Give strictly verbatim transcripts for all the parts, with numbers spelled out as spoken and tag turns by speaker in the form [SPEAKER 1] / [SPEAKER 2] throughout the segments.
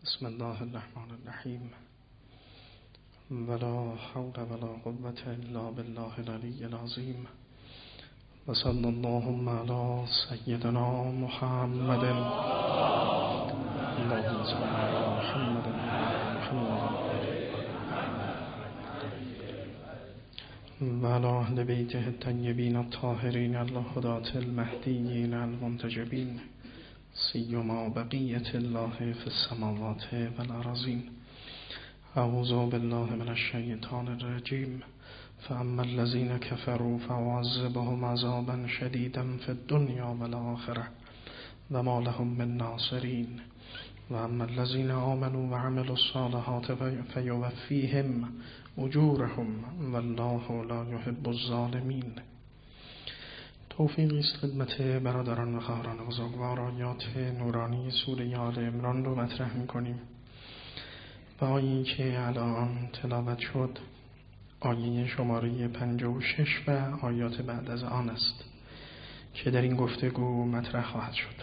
[SPEAKER 1] بسم الله الرحمن الرحیم ولا حول ولا قوة الا بالله العلی العظیم و صلی اللهم علی سیدنا محمد اللهم صل علی محمد و علی اهل بیته الطیبین الطاهرین الهداة المهدیین المنتجبین سیما بقیة الله فی السماوات والارضین. اعوذ بالله من الشیطان الرجیم. فاما الذین کفروا فاعذبهم عذابا شدیدا فی الدنیا والآخرة و ما لهم من ناصرین. و اما الذین آمنوا وعملوا الصالحات فیوفیهم اجورهم والله لا یحب الظالمین. توفیقی است خدمت برادران و خواهران بزرگوار. آیات نورانی سوره آل عمران رو مطرح می‌کنیم. و آیه‌ای که الان تلاوت شد آیه شماره پنجاه و شش و آیات بعد از آن است که در این گفتگو مطرح خواهد شد.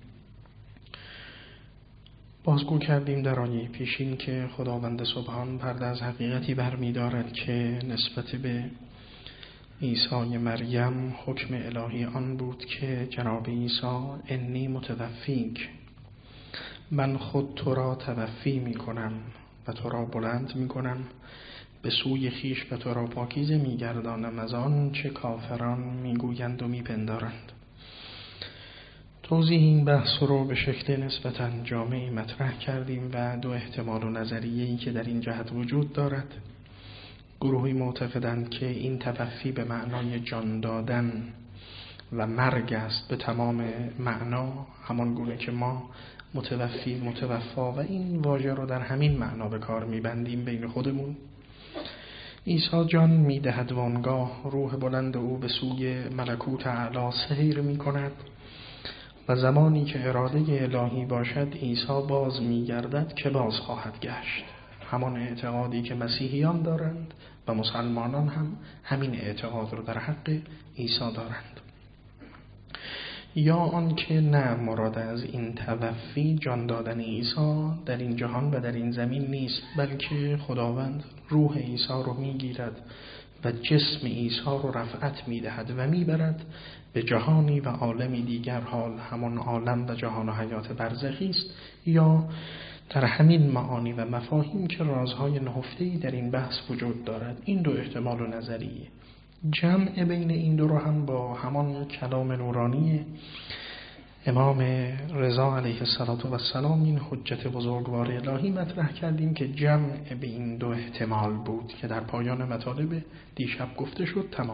[SPEAKER 1] بازگو کردیم در آیه پیشین که خداوند سبحان پرده از حقیقتی برمی‌دارد که نسبت به عیسی مریم حکم الهی آن بود که جناب عیسی انی متوفیک، من خود تو را توفی می کنم و تو را بلند می کنم به سوی خیش و تو را پاکیزه می گردانم از آن چه کافران می گویند و می پندارند. توضیح این بحث رو به شکل نسبتاً جامعی مطرح کردیم و دو احتمال و نظریه‌ای که در این جهت وجود دارد. گروهی معتقدند که این توفی به معنای جان دادن و مرگ است به تمام معنا، همان گونه که ما متوفی متوفا و این واژه رو در همین معنا به کار میبندیم بین خودمون. عیسی جان میدهد و آنگاه روح بلند او به سوی ملکوت اعلی سیر میکند و زمانی که اراده الهی باشد عیسی باز میگردد که باز خواهد گشت. همان اعتقادی که مسیحیان دارند و مسلمانان هم همین اعتقاد رو در حق عیسی دارند. یا آن که نه، مراد از این توفی جان دادن عیسی در این جهان و در این زمین نیست، بلکه خداوند روح عیسی رو میگیرد و جسم عیسی رو رفعت میدهد و میبرد به جهانی و عالمی دیگر، حال همان عالم و جهان و حیات برزخی است، یا در همین معانی و مفاهیم که رازهای نهفته‌ای در این بحث وجود دارد. این دو احتمال و نظریه جمع بین این دو رو هم با همان کلام نورانی امام رضا علیه السلام این حجت بزرگوار الهی مطرح کردیم که جمع به این دو احتمال بود که در پایان مطالب دیشب گفته شد. تمام.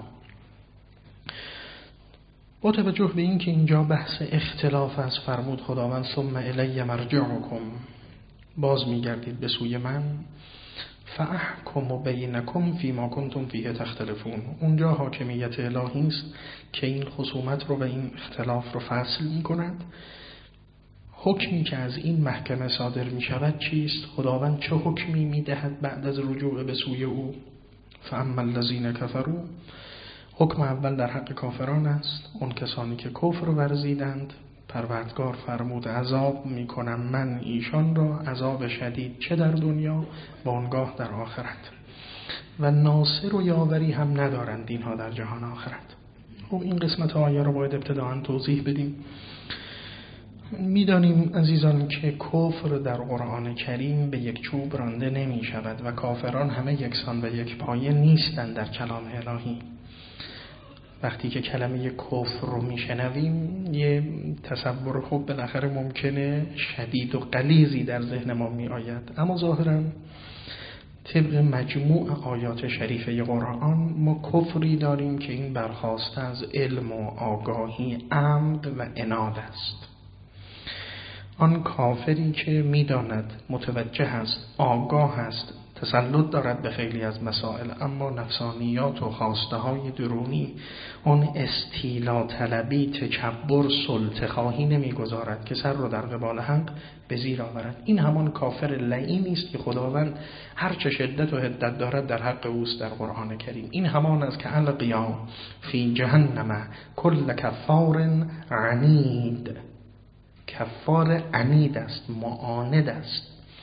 [SPEAKER 1] با توجه به این که اینجا بحث اختلاف از فرمود خداوند ثم الی مرجعکم، باز میگردید به سوی من، فاحکم بینکم فیما کنتم فیه تختلفون. اونجا حاکمیت الهی است که این خصومت رو و این اختلاف رو فصل میکند. حکمی که از این محکمه صادر میشود چیست؟ خداوند چه حکمی میدهد بعد از رجوع به سوی او؟ فاما الذین کفروا، حکم اول در حق کافران است. اون کسانی که کفر ورزیدند پروردگار فرمود عذاب میکنم من ایشان را عذاب شدید، چه در دنیا و آنگاه در آخرت، و ناصر و یاوری هم ندارند اینها در جهان آخرت. خب این قسمت آیه رو باید ابتداعا توضیح بدیم. میدانیم عزیزان که کفر در قرآن کریم به یک چوب رانده نمی شود و کافران همه یکسان و یک پایه نیستند در کلام الهی. وقتی که کلمه کفر رو میشنویم یه تصور خوب بالاخره ممکنه شدید و غلیظی در ذهن ما می آید، اما ظاهراً طبق مجموع آیات شریفه قرآن ما کفری داریم که این برخاسته از علم و آگاهی، عمد و عناد است. آن کافری که میداند، متوجه است، آگاه است، تسلط دارد به خیلی از مسائل، اما نفسانیات و خواسته های درونی، اون استیلا طلبی، تکبر، سلطه خواهی نمیگذارد که سر رو در قبال حق به زیر آورد. این همان کافر لعینی است که خداوند هر چه شدت و حدت دارد در حق اوست در قرآن کریم. این همان است که القیا فی جهنم کل کفار عنید، کفار عنید است، معاند است.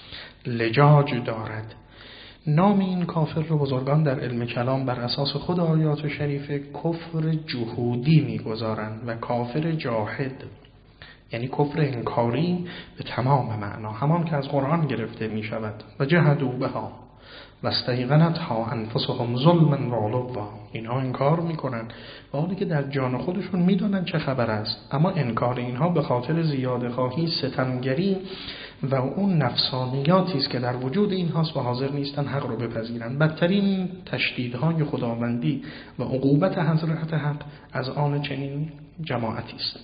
[SPEAKER 1] لجاج دارد. نام این کافر رو بزرگان در علم کلام بر اساس خود آیات شریفه کفر جهودی میگذارند و کافر جاحد، یعنی کفر انکاری به تمام معنا، همان که از قرآن گرفته می شود و جهدوا بها و استیقنتها انفسهم ظلما و علوا. اینها انکار میکنن و حالی که در جان خودشون میدونن چه خبر است، اما انکار اینها به خاطر زیاده خواهی، ستمگری و اون نفسانیاتی است که در وجود اینهاست و حاضر نیستن حق رو بپذیرن. بدترین تشدیدهای خداوندی و عقوبت حضرت حق از آن چنین جماعتی است.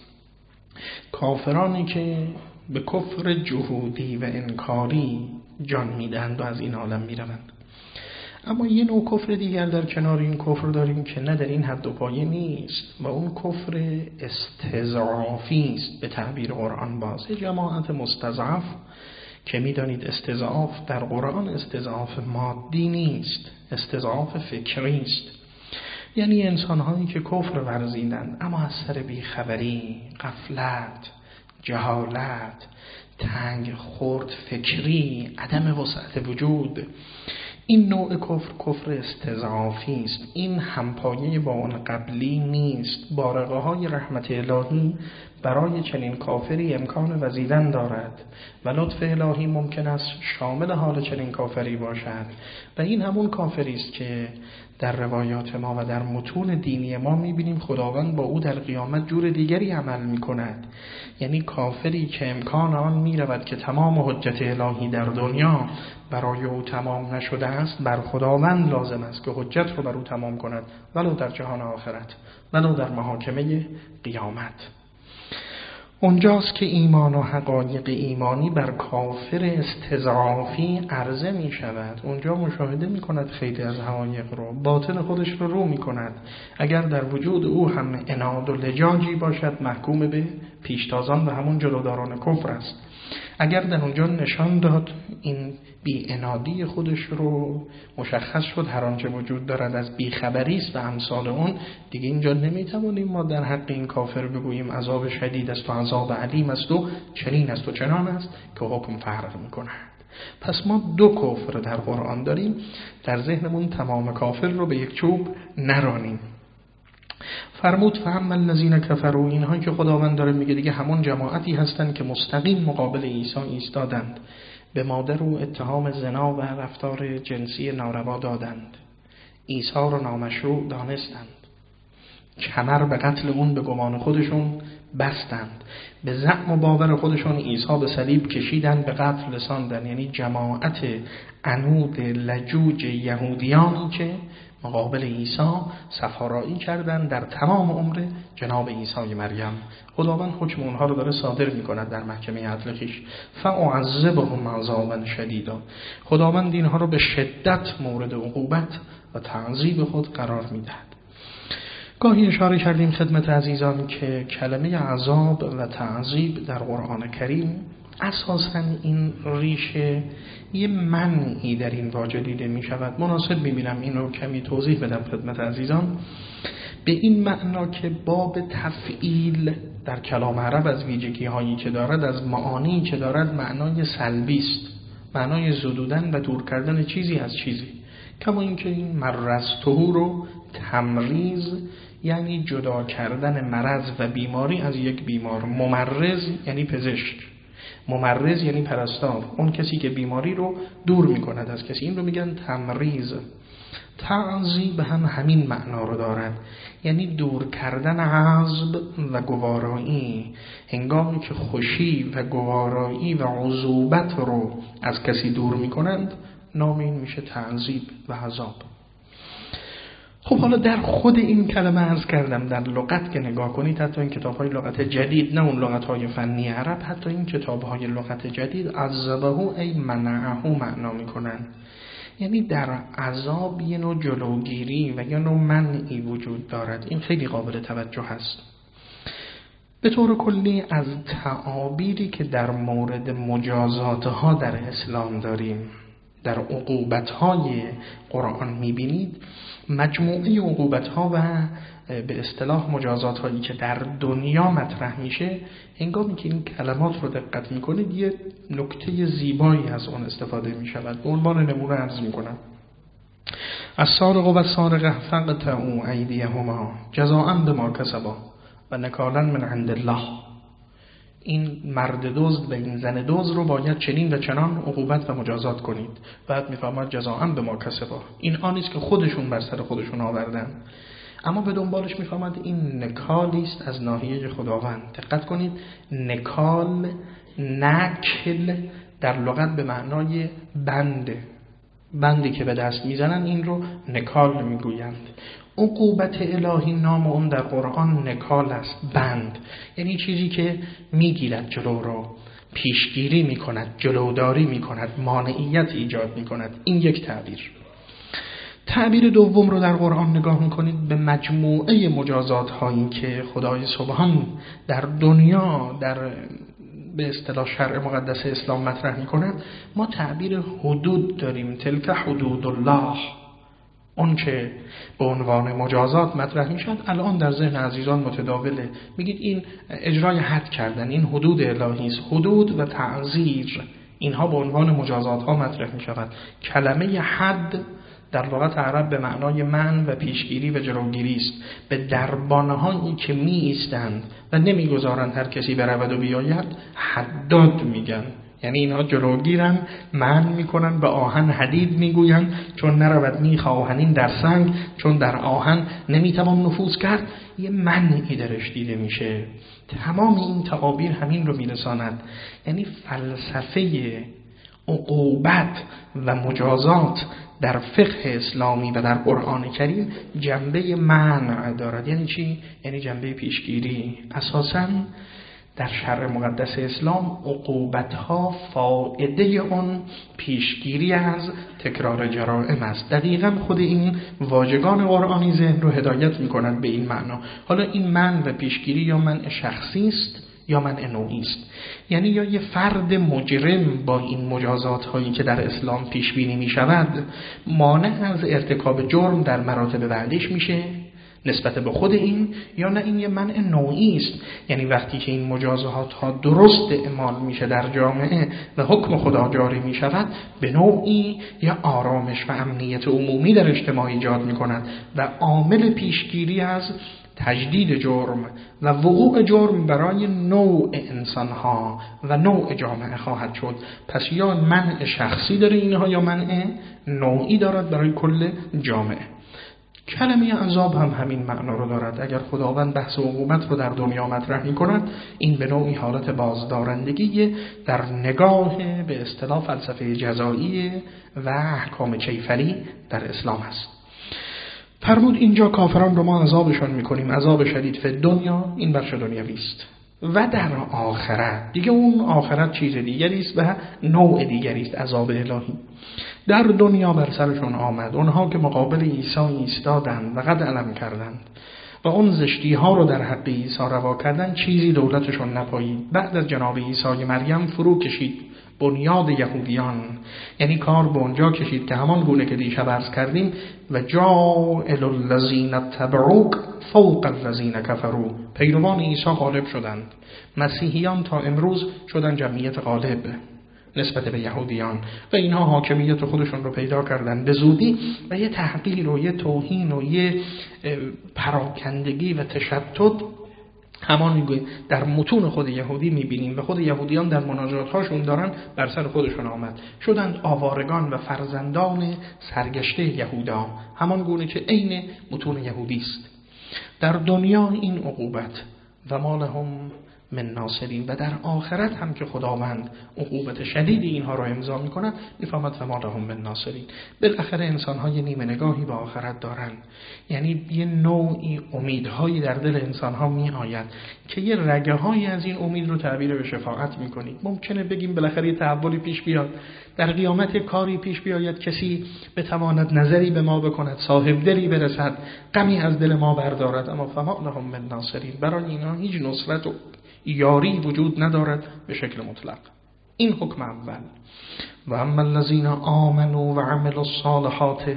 [SPEAKER 1] کافرانی که به کفر جهودی و انکاری جان میدهند و از این عالم میروند. اما یه نوع کفر دیگر در کنار این کفر داریم که نه در این حد و پایه نیست و اون کفر استضعافی است به تعبیر قرآن. باز جماعت مستضعف که میدانید استضعاف در قرآن استضعاف مادی نیست، استضعاف فکری است. یعنی انسان‌هایی که کفر ورزیدند اما از سر بیخبری، غفلت، جهالت، تنگ خورد فکری، عدم وسعت وجود، این نوع کفر کفر استضعافی است. این همپایه با اون قبلی نیست. بارقه های رحمت الهی برای چنین کافری امکان وزیدن دارد و لطف الهی ممکن است شامل حال چنین کافری باشد و این همون کافری است که در روایات ما و در متون دینی ما می‌بینیم خداوند با او در قیامت جور دیگری عمل می‌کند. یعنی کافری که امکان آن می‌رود که تمام حجت الهی در دنیا برای او تمام نشده است، بر خداوند لازم است که حجت رو بر او تمام کند، ولو در جهان آخرت، ولو در محاکمه قیامت. اونجاست که ایمان و حقایق ایمانی بر کافر استضعافی عرضه می شود. اونجا مشاهده می کند خیلی از حقایق رو، باطن خودش رو رو می کند. اگر در وجود او هم عناد و لجاجی باشد محکوم به پیشتازان و همون جلوداران کفر است. اگر در اونجا نشان داد این بی عنادی خودش رو، مشخص شد هر آنچه وجود دارد از بیخبری است و امثال اون، دیگه اینجا نمیتوانیم ما در حق این کافر بگوییم عذاب شدید است و عذاب علیم است و چنین است و چنان است که حکم فرق میکند. پس ما دو کفر در قرآن داریم، در ذهنمون تمام کافر رو به یک چوب نرانیم. فرمود فهم الذین کفروا، اینهایی که خداوند داره میگه دیگه همون جماعتی هستند که مستقیم مقابل عیسی ایستادند، به مادر او اتهام زنا و رفتار جنسی ناروا دادند، عیسی رو نامشروع دانستند، کمر به قتل اون به گمان خودشون بستند، به زعم و باور خودشون عیسی به صلیب کشیدند، به قتل رساندند. یعنی جماعت عنود لجوج یهودیانی که مقابل عیسی صفارایی کردن در تمام عمر جناب عیسی مریم. خداوند حکم اونها رو داره صادر میکند در محکمه عدل خویش. فاعذبهم عذابا شدیدا، خداوند اینها رو به شدت مورد عقوبت و تعذیب خود قرار میدهد. گاهی اشاره کردیم خدمت عزیزان که کلمه عذاب و تعذیب در قرآن کریم اساساً این ریشه یه منعی در این واژه دیده می شود. مناسب می بینم این رو کمی توضیح بدم خدمت عزیزان، به این معنا که باب تفعیل در کلام عرب از ویژگی هایی که دارد، از معانی که دارد، معنای سلبی است، معنای زدودن و دور کردن چیزی از چیزی. کما اینکه این مرضته رو تمریز یعنی جدا کردن مرض و بیماری از یک بیمار، ممرض یعنی پزشک، ممرض یعنی پرستار، اون کسی که بیماری رو دور میکند از کسی، این رو میگن تمریز. تعذیب هم همین معنا رو دارد، یعنی دور کردن عذب و گوارایی. هنگامی که خوشی و گوارایی و عذوبت رو از کسی دور میکنند، نام این میشه تعذیب و عذاب. خب حالا در خود این کلمه عرض کردم در لغت که نگاه کنید، حتی این کتاب‌های لغت جدید، نه اون لغت‌های فنی عرب، حتی این کتاب‌های لغت جدید عذبه ای منعه معنا می‌کنن. یعنی در عذاب یه نوع جلوگیری و یه نوع منعی وجود دارد. این خیلی قابل توجه است. به طور کلی از تعابیری که در مورد مجازات‌ها در اسلام داریم، در عقوبت‌های قرآن می‌بینید، مجموعه عقوبت‌ها و به اصطلاح مجازات‌هایی که در دنیا مطرح میشه، هنگامی که این کلمات رو دقت می‌کنید یه نکته زیبایی از اون استفاده می‌شود. به عنوان نمونه عرض می‌کنم: السارق و السارقة فاقطعوا أیدیهما جزاء بما کسبا و نکالا من عند الله. این مرد دزد و این زن دزد رو باید چنین و چنان عقوبت و مجازات کنید. بعد میفرماد جزاء بما کسبا. این آنیست که خودشون بر سر خودشون آوردن، اما به دنبالش میفرماد این نکالی است از ناحیه خداوند. دقت کنید، نکال، نکل در لغت به معنای بند، بندی که به دست میزنن این رو نکال میگویند. عقوبت الهی نام اون در قرآن نکال است، بند، یعنی چیزی که میگیرد جلو رو، پیشگیری میکند، جلوداری میکند، مانعیت ایجاد میکند. این یک تعبیر. تعبیر دوم رو در قرآن نگاه میکنید، به مجموعه مجازات هایی که خدای سبحان در دنیا در به اصطلاح شرع مقدس اسلام مطرح میکنه، ما تعبیر حدود داریم. تلک حدود الله، اون که به عنوان مجازات مطرح میشد الان در ذهن عزیزان متداوله. میگید این اجرای حد کردن، این حدود الهی است. حدود و تعزیر اینها به عنوان مجازات ها مطرح میشود. کلمه حد در لغت عرب به معنای منع و پیشگیری و جلوگیری است. به دربانهایی که می ایستند و نمیگذارند هر کسی برود و بیاید حداد میگن. یعنی اینها جلوگیرن، منع میکنن، به آهن حدید میگوین چون نرود میخ آهنین در سنگ، چون در آهن نمیتوان نفوذ کرد. یه منعی درش دیده میشه. تمام این تعابیر همین رو میرساند. یعنی فلسفه عقوبت و مجازات در فقه اسلامی و در قرآن کریم جنبه منع دارد. یعنی چی؟ یعنی جنبه پیشگیری. اساساً در شرع مقدس اسلام عقوبت‌ها فائده اون پیشگیری از تکرار جرائم است. دقیقاً خود این واژگان قرآنی ذهن رو هدایت می‌کنند به این معنا. حالا این منع و پیشگیری یا منع شخصی است یا منع نوعی است. یعنی یا یه فرد مجرم با این مجازات هایی که در اسلام پیش بینی می شود مانع از ارتکاب جرم در مراتب بعدش میشه نسبت به خود این، یا نه این یه منع نوعی است. یعنی وقتی که این مجازات ها درست اعمال میشه در جامعه و حکم خدا جاری می شود، به نوعی یا آرامش و امنیت عمومی در اجتماع ایجاد می کند و عامل پیشگیری از تجدید جرم و وقوع جرم برای نوع انسانها و نوع جامعه خواهد شد. پس یا منع شخصی داره اینها یا منع نوعی دارد برای کل جامعه. کلمه عذاب هم همین معنا رو دارد. اگر خداوند بحث عقوبت رو در دنیا مطرح می کند، این به نوعی حالت بازدارندگی در نگاه به اصطلاح فلسفه جزایی و احکام کیفری در اسلام است. فرمود اینجا کافران رو ما عذابشان میکنیم عذاب شدید فی دنیا، این بخش دنیوی است، و در آخرت دیگه اون آخرت چیز دیگری است و نوع دیگری است. عذاب الهی در دنیا بر سرشون آمد، اونها که مقابل عیسی ایستادند و قد علم کردند و اون زشتی ها رو در حق عیسی روا کردند، چیزی دولتشون نپایید. بعد از جناب عیسی مریم فرو کشید بنیاد یهودیان، یعنی کار به اونجا کشید که همان گونه که دیشب عرض کردیم و جاعل الذین تبعوک فوق الذین کفروا، پیروان عیسی غالب شدند. مسیحیان تا امروز شدن جمعیت غالب نسبت به یهودیان و اینها حاکمیت خودشون رو پیدا کردن به زودی و یه تحقیر و یه توهین و یه پراکندگی و تشتت همان در متون خود یهودی میبینیم و خود یهودیان در مناجات هاشون دارن بر سر خودشون آمد، شدند آوارگان و فرزندان سرگشته یهودا، همان گونه که عین متون یهودی است. در دنیا این عقوبت و ما لهم من ناصرین، و در آخرت هم که خداوند عقوبت شدید اینها را امضا می‌کند، می‌فهمد و ما لهم من ناصرین. بالاخره انسان‌ها یه نیمه نگاهی به آخرت دارن، یعنی یه نوعی امیدهایی در دل انسان‌ها می‌آید که یه رگه‌هایی از این امید رو تعبیر به شفاعت می‌کنید. ممکنه بگیم بالاخره یه تحولی پیش بیاد، در قیامت کاری پیش بیاید، کسی بتواند نظری به ما بکند، صاحب دلی برسد، غمی از دل ما بردارد، اما فما لهم من ناصرین، برای اینا هیچ نصرت و یاری وجود ندارد به شکل مطلق. این حکم اول. و اما الذین آمنوا و عملوا الصالحات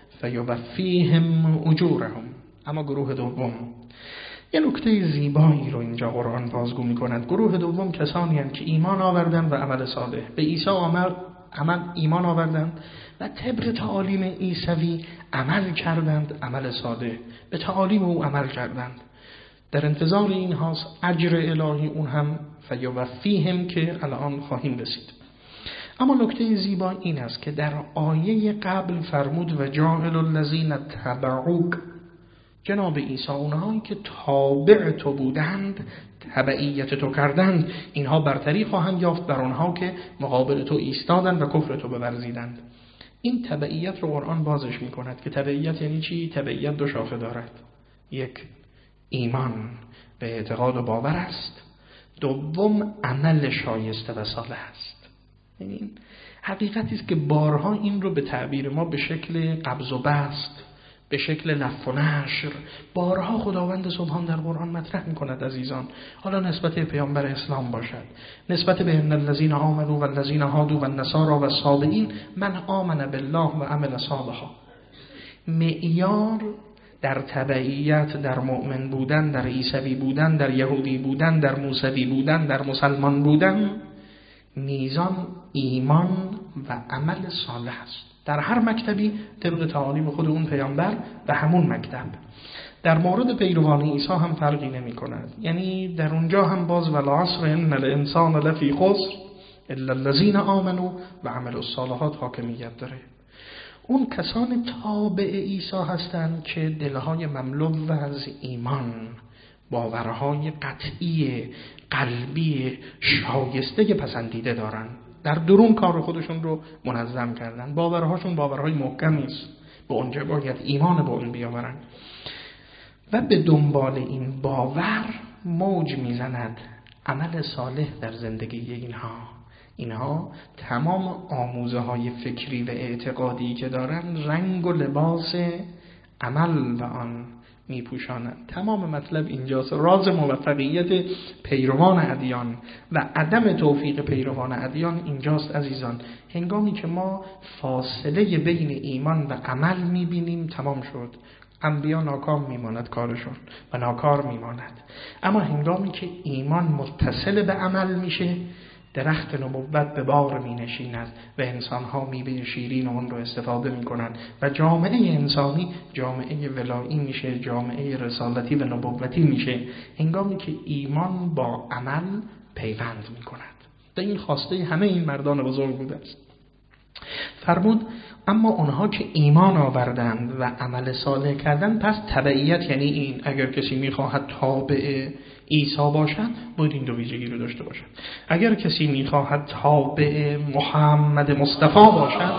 [SPEAKER 1] فیوفیهم اجورهم. اما گروه دوم، یه نکته زیبایی رو اینجا قرآن بازگو می‌کند. گروه دوم کسانی هستند که ایمان آوردند و عمل صالح، به عیسی عمل عمل ایمان آوردند و طبق تعالیم عیسوی عمل کردند، عمل صالح به تعالیم او عمل کردند. در انتظار این هاست اجر الهی اون هم فیوفیهم که الان خواهیم رسید. اما نکته زیبا این است که در آیه قبل فرمود و جاعل الذین تبعوک، جناب عیسی اونهایی که تابع تو بودند، تبعیت تو کردند، اینها برتری خواهند یافت بر اونها که مقابل تو ایستادند و کفر تو بورزیدند. این تبعیت رو قرآن بازش میکند که تبعیت یعنی چی؟ تبعیت دو شاخه دارد. یک، ایمان به اعتقاد و باور است. دوم، عمل شایسته و صالح است. این حقیقتی است که بارها این رو به تعبیر ما به شکل قبض و بسط، به شکل لف و نشر بارها خداوند سبحان در قرآن مطرح می‌کند عزیزان. حالا نسبت پیامبر اسلام باشد، نسبت به ان الذین آمنوا و الذین هادوا و النصارى و الصابئین، من آمن بالله و عمل صالحا. معیار در تبعیت، در مؤمن بودن، در عیسوی بودن، در یهودی بودن، در موسوی بودن، در مسلمان بودن، میزان ایمان و عمل صالح است. در هر مکتبی طبق تعالیم خود اون پیامبر و همون مکتب. در مورد پیروان عیسی هم فرقی نمی کند. یعنی در اونجا هم باز والعصر ان الانسان لفی خسر الا الذین آمنوا و عملوا الصالحات حاکمیت داره. اون کسان تابع عیسی هستند که دلهای مملو از ایمان، باورهای قطعی قلبی شایسته پسندیده دارند. در درون کار خودشون رو منظم کردن، باورهاشون باورهای محکمی است، به اونجا باید ایمان به اون بیاورن و به دنبال این باور موج میزند عمل صالح در زندگی اینها. اینها تمام آموزه های فکری و اعتقادی که دارن رنگ و لباس عمل و آن میپوشانند. تمام مطلب اینجاست. راز موفقیت پیروان ادیان و عدم توفیق پیروان ادیان اینجاست عزیزان. هنگامی که ما فاصله بین ایمان و عمل میبینیم تمام شد. انبیا ناکام میماند کارشون و ناکار میماند. اما هنگامی که ایمان متصل به عمل میشه، درخت نبوت به بار می نشیند و انسانها میوه شیرین اون رو استفاده می کنند و جامعه انسانی جامعه ولایی میشه، جامعه رسالتی و نبوتی میشه هنگامی که ایمان با عمل پیوند می کند. و این خواسته همه این مردان بزرگ بوده است. فرمود اما اونها که ایمان آوردند و عمل صالح کردند، پس تبعیت یعنی این، اگر کسی میخواهد تابع عیسی باشد باید این دو ویژگی رو داشته باشد. اگر کسی میخواهد تابع محمد مصطفی باشد،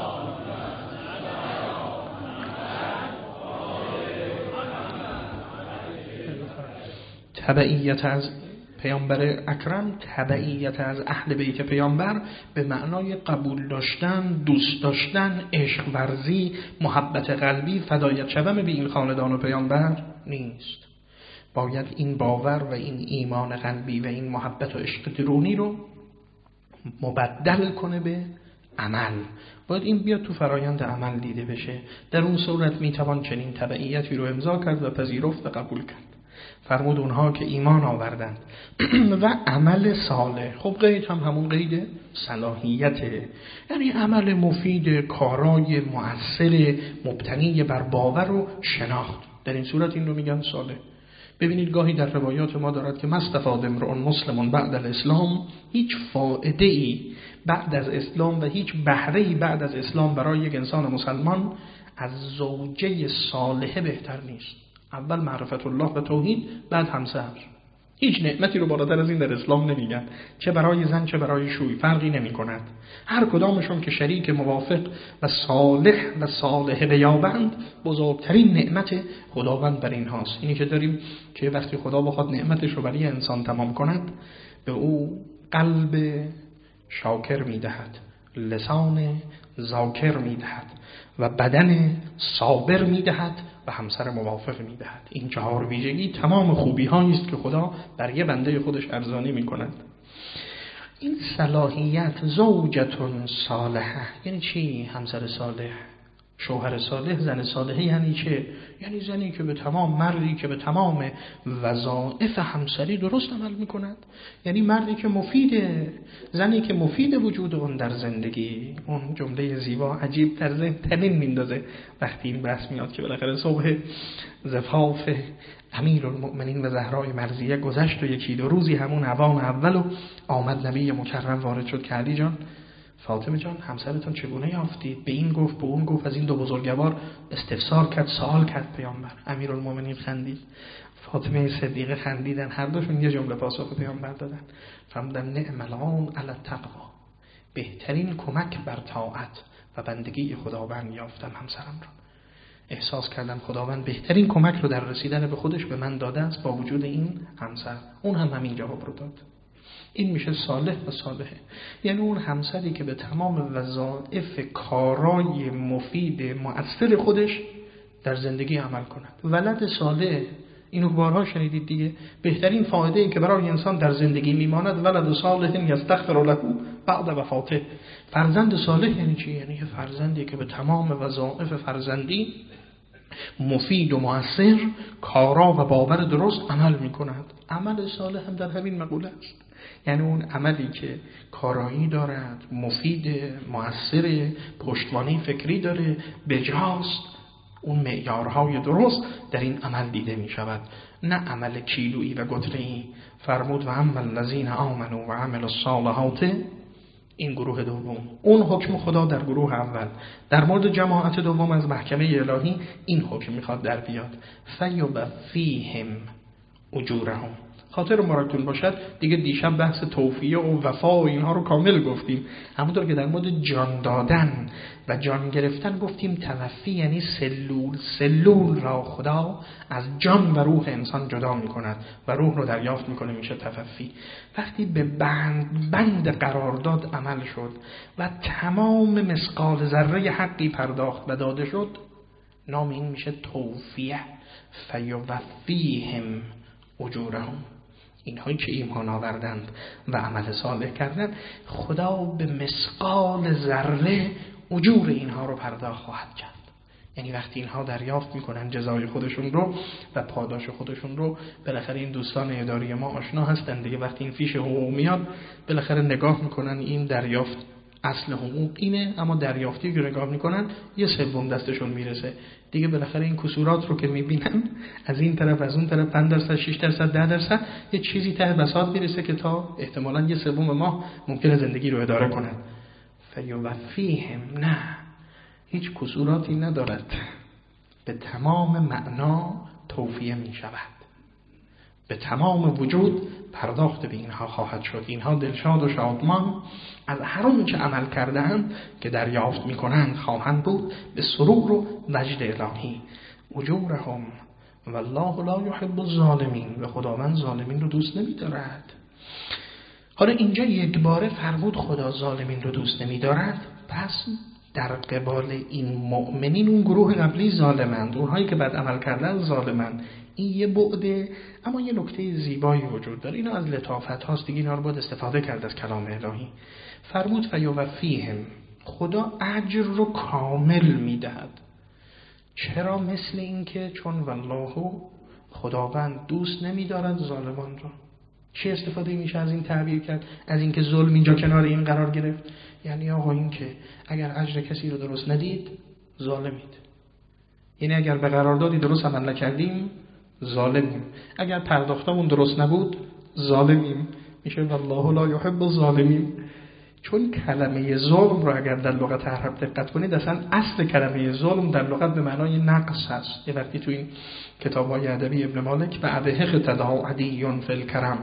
[SPEAKER 1] تبعیت از پیامبر اکرم، تبعیت از اهل بیت پیامبر به معنای قبول داشتن، دوست داشتن، عشق ورزی، محبت قلبی، فدایت شدن به این خاندان و پیامبر نیست. باید این باور و این ایمان قلبی و این محبت و عشق درونی رو مبدل کنه به عمل. باید این بیاد تو فرایند عمل دیده بشه. در اون صورت میتوان چنین تبعیتی رو امضا کرد و پذیرفت و قبول کرد. فرمود اونها که ایمان آوردند و عمل صالح. خب قید هم همون قید صلاحیته، یعنی عمل مفید، کارای مؤثر مبتنی بر باور و شناخت. در این صورت این رو میگن صالح. ببینید گاهی در روایات ما دارد که مستفاد امرؤ مسلم بعد الاسلام، هیچ فائده ای بعد از اسلام و هیچ بهره ای بعد از اسلام برای یک انسان مسلمان از زوجه صالحه بهتر نیست. اول معرفت الله و توحید، بعد همسر. هیچ نعمتی رو بالاتر از این در اسلام نمیگن، چه برای زن چه برای شوی فرقی نمی کند. هر کدامشون که شریک موافق و صالح و صالح بیابند، بزرگترین نعمت خداوند بر این هاست. اینی که داریم که وقتی خدا بخواد نعمتش رو برای انسان تمام کند، به او قلب شاکر میدهد، لسان ذاکر میدهد و بدن صابر میدهد و همسر موافق میدهد. این چهار ویژگی تمام خوبی هایی است که خدا بر یه بنده خودش ارزانی میکند. این صلاحیت زوجتون صالحه یعنی چی؟ همسر صالح، شوهر صالح، زن صالحه یعنی چه؟ یعنی زنی که به تمام، مردی که به تمام وظایف همسری درست عمل میکند، یعنی مردی که مفیده، زنی که مفید وجود اون در زندگی. اون جمله زیبا عجیب در ذهن تنین میندازه وقتی این بحث میاد که بالاخره صبح زفاف امیرالمؤمنین و زهرای مرضیه گذشت و یکی دو روزی همون اوان اول و آمد نبی مکرم وارد شد که علی جان، فاطمه جان، همسرتون چگونه یافتید؟ به این گفت به اون گفت، از این دو بزرگوار استفسار کرد، سوال کرد پیامبر. امیرالمؤمنین خندید، فاطمه صدیقه خندیدن، هر دوشون یه جمله پاسخ پیامبر دادن، فرمودن نعم العون علی التقوا، بهترین کمک بر طاعت و بندگی خداوند یافتم همسرم را. احساس کردم خداوند بهترین کمک رو در رسیدن به خودش به من داده است با وجود این همسر. اون هم همین جواب رو داد. این میشه صالح و صالحه، یعنی اون همسری که به تمام وظایف کارای مفید مؤثر خودش در زندگی عمل کند. ولد صالح، اینو بارها شنیدید دیگه، بهترین فایده ای که برای انسان در زندگی میماند ولد صالح یستغفر له بعد وفاته. فرزند صالح یعنی چی؟ یعنی فرزندی که به تمام وظایف فرزندی مفید و مؤثر، کارا و باور درست عمل میکند. عمل صالح هم در همین مقوله است، یعنی اون عملی که کارایی دارد، مفید، مؤثر، پشتوانه فکری داره، بجاست، اون معیارهای درست در این عمل دیده می شود، نه عمل کیلویی و گتره‌ای. فرمود و اما الذین آمنوا و عملوا الصالحات، این گروه دوم. اون حکم خدا در گروه اول. در مورد جماعت دوم از محکمه الهی این حکم میخواد در بیاد، فیوفیهم اجورهم. خاطر مراتون باشد دیگه دیشب بحث توفیه و وفا و اینها رو کامل گفتیم. همونطور که در مورد جان دادن و جان گرفتن گفتیم توفی یعنی سلول، سلول را خدا از جان و روح انسان جدا می کند و روح رو دریافت می کنه، میشه توفی. وقتی به بند بند قرارداد عمل شد و تمام مثقال ذره حقی پرداخت و داده شد، نام این میشه توفیه. فیوفیهم اجورهم. اینهایی که ایمان آوردند و عمل صالح کردند، خدا به مثقال ذره اجور اینها رو پرداخت خواهد کرد. یعنی وقتی اینها دریافت میکنن جزای خودشون رو و پاداش خودشون رو، بالاخره این دوستان اداری ما آشنا هستن دیگه، وقتی این فیش حقوق میاد بالاخره نگاه میکنن این دریافت اصل حقوق اینه، اما دریافتی که نگاه میکنن یه سوم دستشون میرسه دیگه. بالاخره این کسورات رو که میبینن از این طرف از اون طرف پنج درصد شش درصد ده درصد یه چیزی ته بساط میرسه که تا احتمالاً یه سوم ماه ممکنه زندگی رو اداره کنن. فیوفیهم، نه، هیچ کسوراتی ندارد، به تمام معنا توفیه میشود، به تمام وجود پرداخت به اینها خواهد شد. اینها دلشاد و شادمان از هر اون چه عمل کرده‌اند که دریافت می‌کنند خواهند بود به سرور و وجد الهی. اجورهم والله لا یحب الظالمین، و خداوند ظالمین رو دوست نمی‌دارد. حالا اینجا یک باره فرمود خدا ظالمین رو دوست نمی‌دارد، پس در قبال این مؤمنین اون گروه قبلی ظالمند، اونهایی که بد عمل کردن ظالمند. این یه بعده، اما یه نکته زیبایی وجود داره. اینا از لطافت هاست دیگه، اینا رو باید استفاده کرد از کلام الهی. فرمود فیوفیهم، خدا اجر رو کامل میدهد. چرا؟ مثل این که چون والله، خداوند دوست نمیدارد ظالمان رو. چی استفاده میشه از این تعبیر کرد؟ از این که ظلم اینجا کنار این قرار گرفت، یعنی آقا این که اگر اجر کسی رو درست ندید ظالمید، یعنی اگر به قراردادی درست عمل نکردیم ظالمیم، اگر پرداختمون درست نبود ظالمیم. میشه والله لا یحب الظالمین. چون کلمه ظلم رو اگر در لغت عرب دقت کنید، اصلا اصل کلمه ظلم در لغت به معنای نقص هست. یه وقتی تو این کتاب‌های ادبی ابن مالک و ابه اقتدا عدی فی الکرم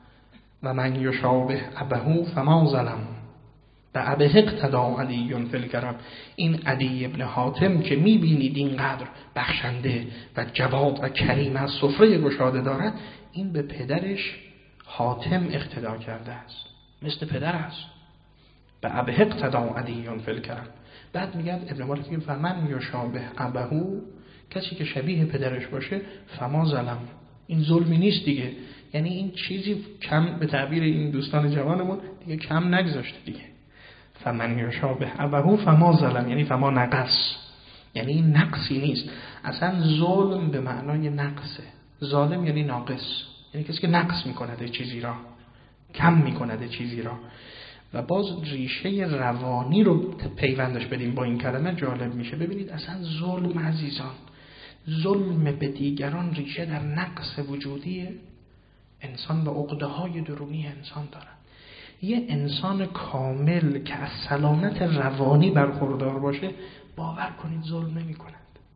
[SPEAKER 1] و من یشابه ابهو فما ظلم، و ابه اقتدا عدی فی الکرم، این عدی ابن حاتم که میبینید اینقدر بخشنده و جواد و کریم از سفره گشاده دارد، این به پدرش حاتم اقتدا کرده است، مثل پدر است. به ابه اقتدا عدی فی الکرم. بعد میگه ابن مالک میگه فمن یشابه ابهو، کسی که شبیه پدرش باشه، فما ظلم، این ظلمی نیست دیگه. یعنی این چیزی کم به تعبیر این دوستان جوانمون دیگه کم نگذاشته دیگه. فمن یشابه ابوه فما ظلم، یعنی فما نقص، یعنی این نقصی نیست. اصلا ظلم به معنای نقصه. ظالم یعنی ناقص، یعنی کسی که نقص میکنه چیزی را، کم میکنه چیزی را. و باز ریشه روانی رو پیوندش بدیم با این کلمه جالب میشه. ببینید اصلا ظلم عزیزان، ظلم به دیگران ریشه در نقص وجودی انسان و عقده‌های درونی انسان دارد. یه انسان کامل که از سلامت روانی برخوردار باشه، باور کنید ظلم نمی کند.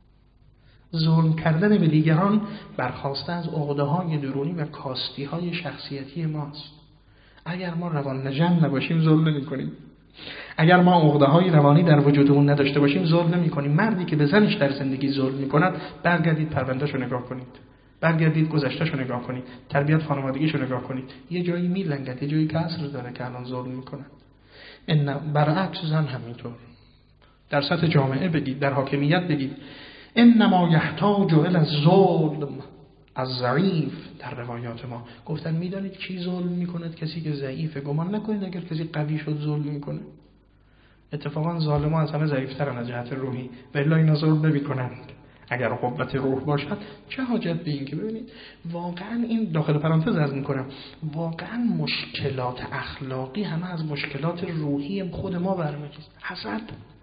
[SPEAKER 1] ظلم کردن به دیگران برخواسته از عقده‌های درونی و کاستی‌های شخصیتی ماست. اگر ما روان نژند نباشیم ظلم نمی کنیم. اگر ما عقده‌های روانی در وجودمون نداشته باشیم ظلم نمی کنیم. مردی که به زنش در زندگی ظلم می کند، برگردید پروندهشو نگاه کنید، برگردید گذشتهشو نگاه کنید، تربیت خانوادگیشو نگاه کنید، یه جایی میلنگد، یه جایی کسر داره که الان ظلم میکنه. ان برعکس زن همینطور. در سطح جامعه بگید، در حاکمیت بگید، انما یحتاج الی الظلم الضعیف. در روایات ما گفتن میدانید کی ظلم میکند؟ کسی که ضعیفه. گمان نکنید اگر کسی قوی شد ظلم میکنه. اتفاقا ظالم‌ها از همه ضعیف‌ترن از جهت روحی، ولی اینا ظلم نمی‌کنند. اگر قوت روح باشد چه حاجت به این که ببینید واقعا این داخل پرانتز عرض می‌کنم، واقعا مشکلات اخلاقی همه از مشکلات روحی خود ما برمی‌خیزد. حسد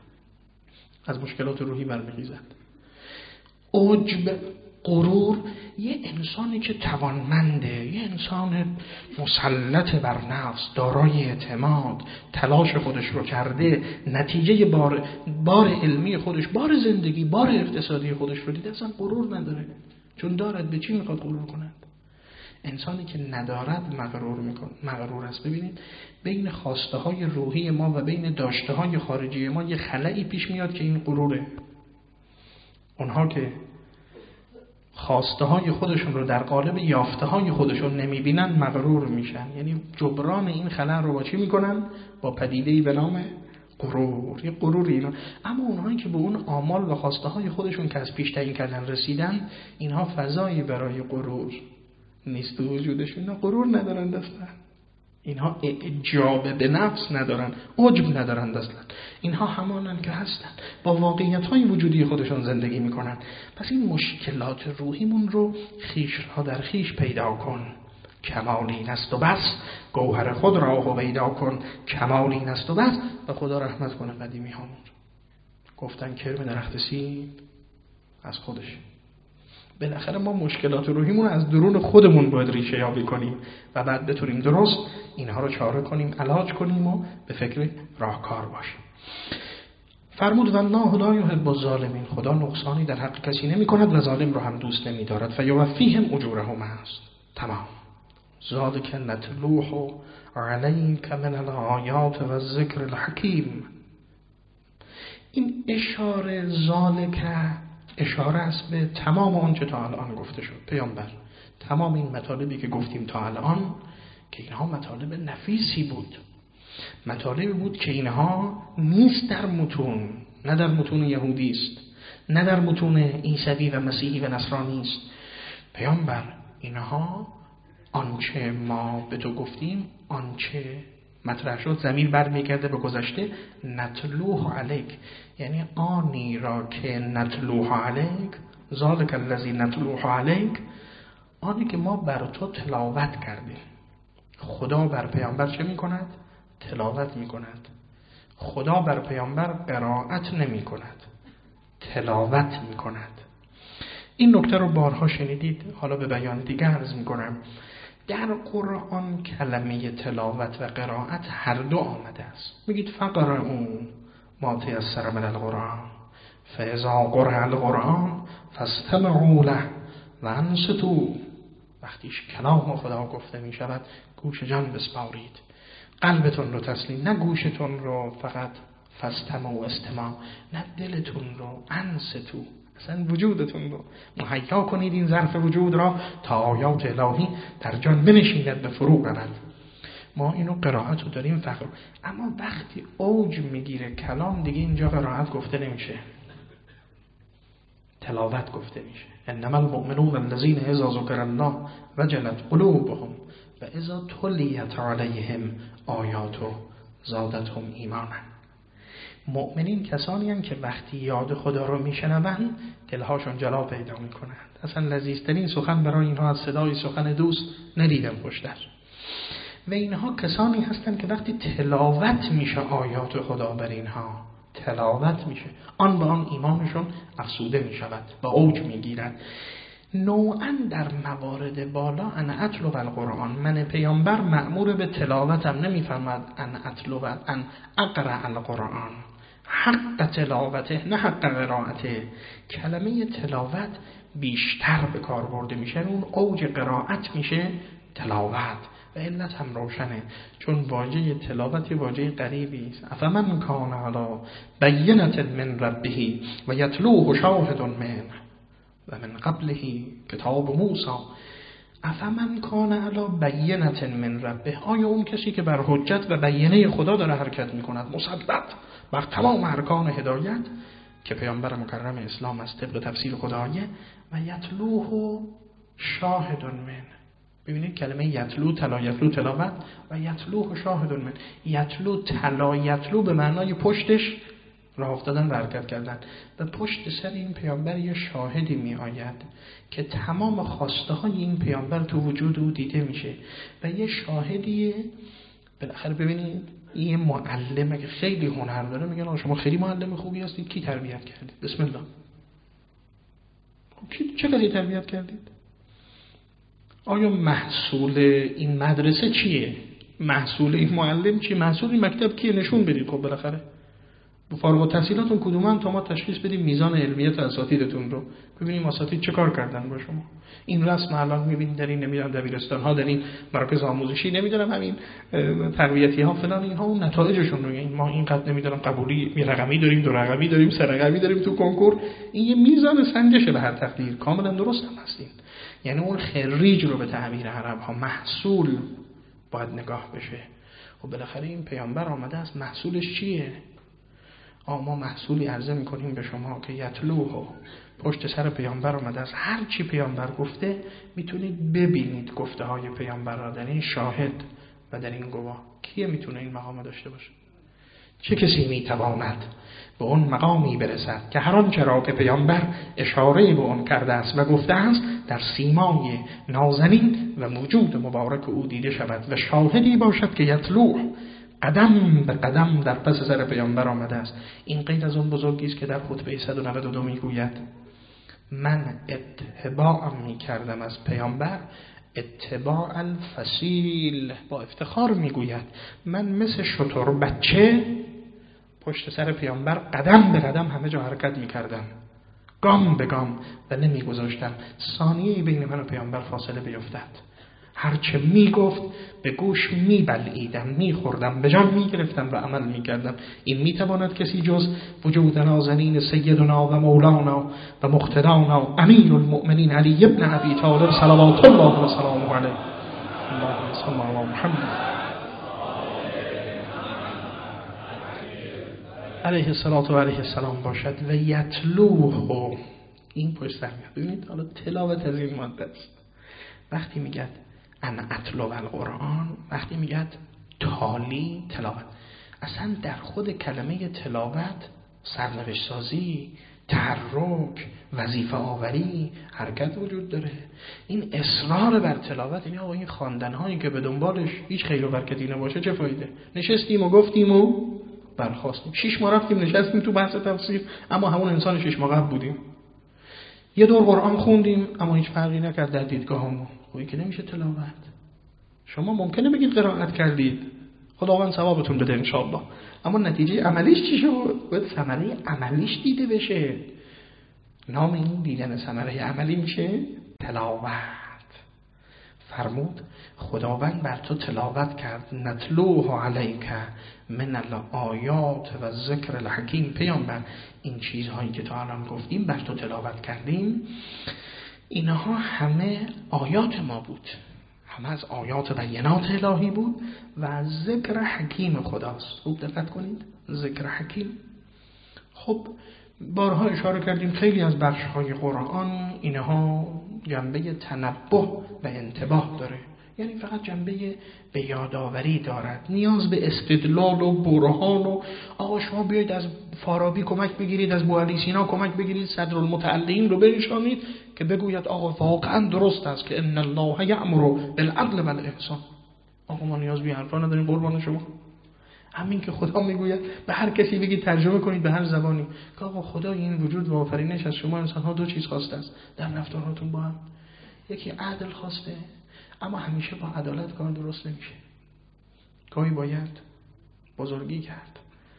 [SPEAKER 1] از مشکلات روحی برمی‌خیزد. عجب، غرور. یه انسانی که توانمنده، یه انسان مسلط بر نفس، دارای اعتماد، تلاش خودش رو کرده، نتیجه بار بار علمی خودش، بار زندگی، بار اقتصادی خودش رو دیده، اصلا غرور نداره. چون دارد به چی میخواد غرور کند؟ انسانی که ندارد مغرور میکنه، مغرور است. ببینید بین خواسته های روحی ما و بین داشته های خارجی ما یه خلایی پیش میاد که این غروره. اونها که خواسته های خودشون رو در قالب یافته های خودشون نمیبینن مغرور میشن. یعنی جبران این خلأ رو با چی میکنن؟ با پدیده‌ای به نام غرور. یه غروری اینا. اما اونهایی که به اون آمال و خواسته های خودشون که از پیش تعیین کردن رسیدن، اینها فضایی برای غرور نیست تو وجودشون. اینا غرور ندارن اصلا. اینها اعجاب به نفس ندارن، عجب ندارن اصلا. اینها همانن که هستن، با واقعیت‌های وجودی خودشون زندگی میکنن. پس این مشکلات روحیمون رو خیش را در خیش پیدا کن، کمالی نست و بس. گوهر خود را هویدا کن، کمالی نست و بس. و خدا رحمت کنه قدیمی هامون. گفتن کرم درخت سیب از خودش. بالاخره ما مشکلات روحیمون از درون خودمون باید ریشه یابی کنیم و بعد بتونیم درست اینها رو چاره کنیم، علاج کنیم و به فکر راهکار باشیم. فرمود والله لا یحب الظالمین. خدا نقصانی در حق کسی نمی کند و ظالم رو هم دوست نمی دارد. فیوفیهم اجورهم است. تمام. ذالک نتلوه علیک من الآیات و الذکر الحکیم. این اشاره ذالک اشاره است به تمام آنچه تا الان گفته شد. پیامبر تمام این مطالبی که گفتیم تا الان که اینها مطالب نفیسی بود، مطالبی بود که اینها نیست در متون، نه در متون یهودی است، نه در متون عیسوی و مسیحی و نصرانی است. پیامبر اینها آنچه ما به تو گفتیم، آنچه مطرح شد، ضمیر برمیگرده به گذشته. نتلوه علیک، یعنی آنی را که نتلوه علیک، ذالک الذی نتلوه علیک، آنی که ما بر تو تلاوت کردیم. خدا بر پیامبر چه می کند؟ تلاوت می کند. خدا بر پیامبر قرائت نمی کند، تلاوت می کند. این نکته رو بارها شنیدید، حالا به بیان دیگه عرض می کنم. در قرآن کلمه تلاوت و قرائت هر دو آمده است. میگید فقرؤوا ما تیسر من القرآن فاذا قرئ القرآن فاستمعوا له وانصتوا. وقتیش کلام خدا گفته می شود گوش جان بسپارید، قلبتون رو تسلیم، نه گوشتون رو فقط فاستمعوا استماع، نه دلتون رو انصتوا، اصلا وجودتون رو مهیا کنید این ظرف وجود را تا آیات الهی در جان بنشیند، به فرو رود. ما اینو قرائت رو داریم فقر، اما وقتی اوج میگیره کلام دیگه اینجا قرائت گفته نمیشه. تلاوت گفته میشه. انما المؤمنون الذین اذا ذکر الله وجلت قلوبهم و اذا تلیت علیهم آیاته زادتهم ایمانا. مؤمنین کسانی هستند که وقتی یاد خدا رو میشنوند دلهاشون جلا پیدا میکنند. اصلا لذیذترین سخن برای اینها از صدای سخن دوست ندیدم خوشتر. و اینها کسانی هستند که وقتی تلاوت میشه آیات خدا بر اینها تلاوت میشه، آن به آن ایمانشون افزوده میشود و اوج میگیرد. نوعا در موارد بالا ان اتلو القرآن، من پیامبر مأمور به تلاوتم، نمیفرماد ان اتلو ان اقرأ القرآن، حق تلاوته نه حق قرائته. کلمه تلاوت بیشتر به کار برده میشه، اون اوج قرائت میشه تلاوت. و علت هم روشنه، چون واژه تلاوت واژه غریبی است. افمن کان علی بینة من ربه و یتلوه شاهد منه و من قبله کتاب موسی. افمن کان علی بینة من ربه، آیا اون کسی که بر حجت و بینه خدا داره حرکت میکند، مسلط بر تمام ارکان هدایت که پیامبر مکرم اسلام است طبق تفسیر خدایه، و یتلوه شاهد منه. ببینید کلمه یتلو، تلا یتلو تلاوت، و یتلو شاهد من. یتلو تلا یتلو به معنای پشتش راه افتادن و حرکت کردن، و پشت سر این پیامبر یه شاهدی می آید که تمام خواسته های این پیامبر تو وجود او دیده میشه، و یه شاهدیه. بالاخره ببینید این معلمه که خیلی هنر داره، میگن آقا شما خیلی معلم خوبی هستید، کی تربیت کردید؟ بسم الله. کی چه کسی تربیت کردید؟ آیا محصول این مدرسه چیه؟ محصول این معلم چیه؟ محصول این مکتب کیه؟ نشون بدید. خب بالاخره با فارغ التحصیلاتون کدومن تا ما تشخیص بدیم میزان علمیت اساتیدتون رو، ببینیم اساتید چه کار کردن با شما. این رسم الان میبینید در این نمیدونم دبیرستان ها، در این مراکز آموزشی، نمیدونم همین تربیتی ها فلان، اینها اون نتایجشون رو. این ما اینقدر نمیدونم قبولی یه رقمی داریم، دو رقمی داریم، سه رقمی داریم تو کنکور. این یه میزان سنجشه به هر تقدیر. کاملا درست هم هستین. یعنی اون خریج رو به تعبیر عرب ها محصول باید نگاه بشه. و بالاخره این پیامبر آمده است، محصولش چیه؟ آ ما محصولی عرضه میکنیم به شما که یتلوه، پشت سر پیامبر آمده است. هر چی پیامبر گفته میتونید ببینید گفته های پیامبر را در این شاهد و در این گواه. کیه میتونه این مقام داشته باشه؟ چه کسی میتواند به اون مقامی برسد که هر آنچه را که پیامبر اشاره به اون کرده است و گفته است در سیمای نازنین و موجود مبارک او دیده شود، و شاهدی باشد که یتلوه، قدم به قدم در پس سر پیامبر آمده است. این غیر از اون بزرگی است که در خطبه صد و نود و دو میگوید من اتباع میکردم از پیامبر اتباع الفصیل. با افتخار میگوید من مثل شتر بچه پشت سر پیامبر قدم به قدم همه جا حرکت میکردم، گام به گام، و نمیگذاشتم ثانیه‌ای بین من و پیامبر فاصله بیفتد. هرچه میگفت به گوش میبلعیدم، میخوردم، به جان میگرفتم و عمل میکردم. این میتواند کسی جز وجود نازنین سیدنا و مولانا و مقتدانا امیر المؤمنین علی ابن ابی طالب صلوات الله و سلامه علیه اللهم صل علی محمد علیه الصلاة و علیه السلام باشد. و یتلوه، این پشت سر میاد. ببینید حالا تلاوت از این ماده است. وقتی میگه ان اتلو القرآن، وقتی میگه تالی تلاوت، اصلا در خود کلمه تلاوت سرنوشت سازی، تحرک، وظیفه آوری، حرکت وجود داره. این اصرار بر تلاوت، یعنی آقا این خواندن هایی که به دنبالش هیچ خیر و برکتی نباشه چه فایده؟ نشستیم و گفتیم و برخواستیم، شش ماه رفتیم نشستیم تو بحث تفسیر اما همون انسان شش ماه قبل بودیم. یه دور قرآن خوندیم اما هیچ فرقی نکرد در دیدگاهمون. خب که نمیشه تلاوت. شما ممکنه بگید قرائت کردید، خداوند ثوابتون بده ان شاء الله، اما نتیجه عملیش چی شد؟ باید ثمره عملیش دیده بشه. نام این دیدن ثمره عملی میشه تلاوت. فرمود خداوند بر تو تلاوت کرد، نتلوه علیک من الآیات و ذکر الحکیم. پیامبر این چیزهایی که تا الان گفتیم بر تو تلاوت کردیم، اینها همه آیات ما بود، همه از آیات بینات الهی بود و از ذکر حکیم خداست. خوب دقت کنید، ذکر حکیم. خب بارها اشاره کردیم خیلی از بخش‌های قرآن اینها جنبه تنبه و انتباه داره، یعنی فقط جنبه به یادآوری دارد، نیاز به استدلال و برهان و آقا شما بیایید از فارابی کمک بگیرید، از بوعلی سینا کمک بگیرید، صدرالمتعلین رو بنشانید که بگوید آقا واقعا درست است که ان الله یأمر بالعدل والاحسان. آقا ما نیاز به حرفا نداریم قربان شما. همین که خدا میگوید به هر کسی بگید ترجمه کنید به هر زبانی که آقا خدا این وجود و آفرینش از شما انسان ها دو چیز خواسته است در رفتاراتون با هم، یکی عدل خواسته، اما همیشه با عدالت کار درست نمیشه، گاهی باید بزرگی کرد.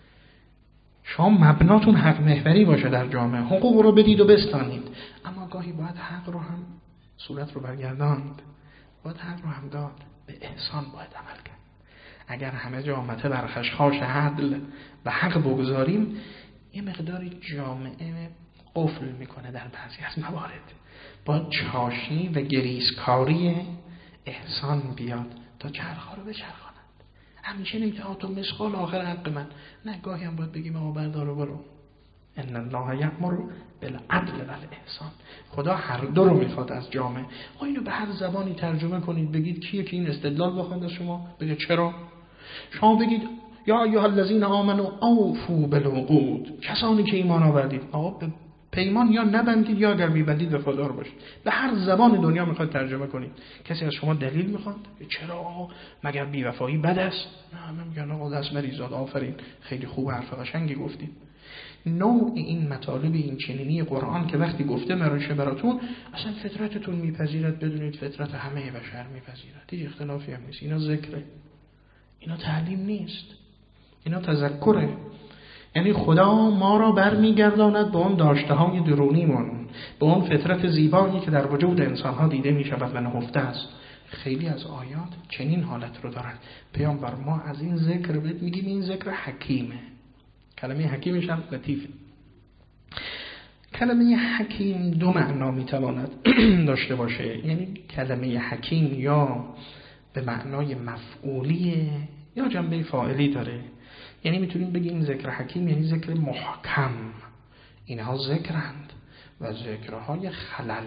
[SPEAKER 1] شما مبناتون حق محوری باشه در جامعه، حقوق رو بدید و بستانید، اما گاهی باید حق رو هم صورت رو برگرداند، باید حق رو هم داد، به احسان باید عمل کرد. اگر همه جامعه بر خشخاش عدل و حق بگذاریم، یه مقداری جامعه قفل میکنه در بعضی از موارد. با چاشنی و گریزکاری احسان بیاد تا چرخا رو بچرخاند. همیشه نمیگه آ تو مسقال آخر حق من، نه، گاهی هم باید بگیم آقا بردار و برو. ان الله یأمر بالعدل والاحسان. خدا هر دو رو میخواد از جامعه. آ اینو به هر زبانی ترجمه کنید، بگید کیه که این استدلال بخواد از شما بگه چرا؟ شما بگید یا ایها الذین آمنوا اوفوا بالعقود، کسانی که ایمان آوردید آقا به پیمان یا نبندید یا اگر میبندید وفادار باشید. به هر زبان دنیا میخواد ترجمه کنید. کسی از شما دلیل میخواد چرا آقا مگر بی‌وفایی بد است؟ نه، همه میگن آقا دست مریزاد آفرین خیلی خوب حرف قشنگی گفتید. نوع این مطالب این چنینی قرآن که وقتی گفته مرشه براتون اصلا فطرتتون میپذیرد، بدونید فطرت همه بشر میپذیرد، هیچ اختلافی هم نیست. اینا ذکره، اینا تعلیم نیست، اینا تذکره. یعنی خدا ما را برمیگرداند به اون داشته های درونیمون، به اون فطرت زیبایی که در وجود انسان ها دیده می شود و نهفته است. خیلی از آیات چنین حالت رو دارن. پیامبر ما از این ذکر بهت میگیم این ذکر حکیمه. کلمه حکیمش هم لطیفه. کلمه حکیم دو معنا میتواند داشته باشه، یعنی کلمه حکیم یا به معنای مفعولیه یا جنبه فاعلی داره. یعنی میتونیم بگیم این ذکر حکیم یعنی ذکر محکم، اینها ذکرند و ذکرهای خلل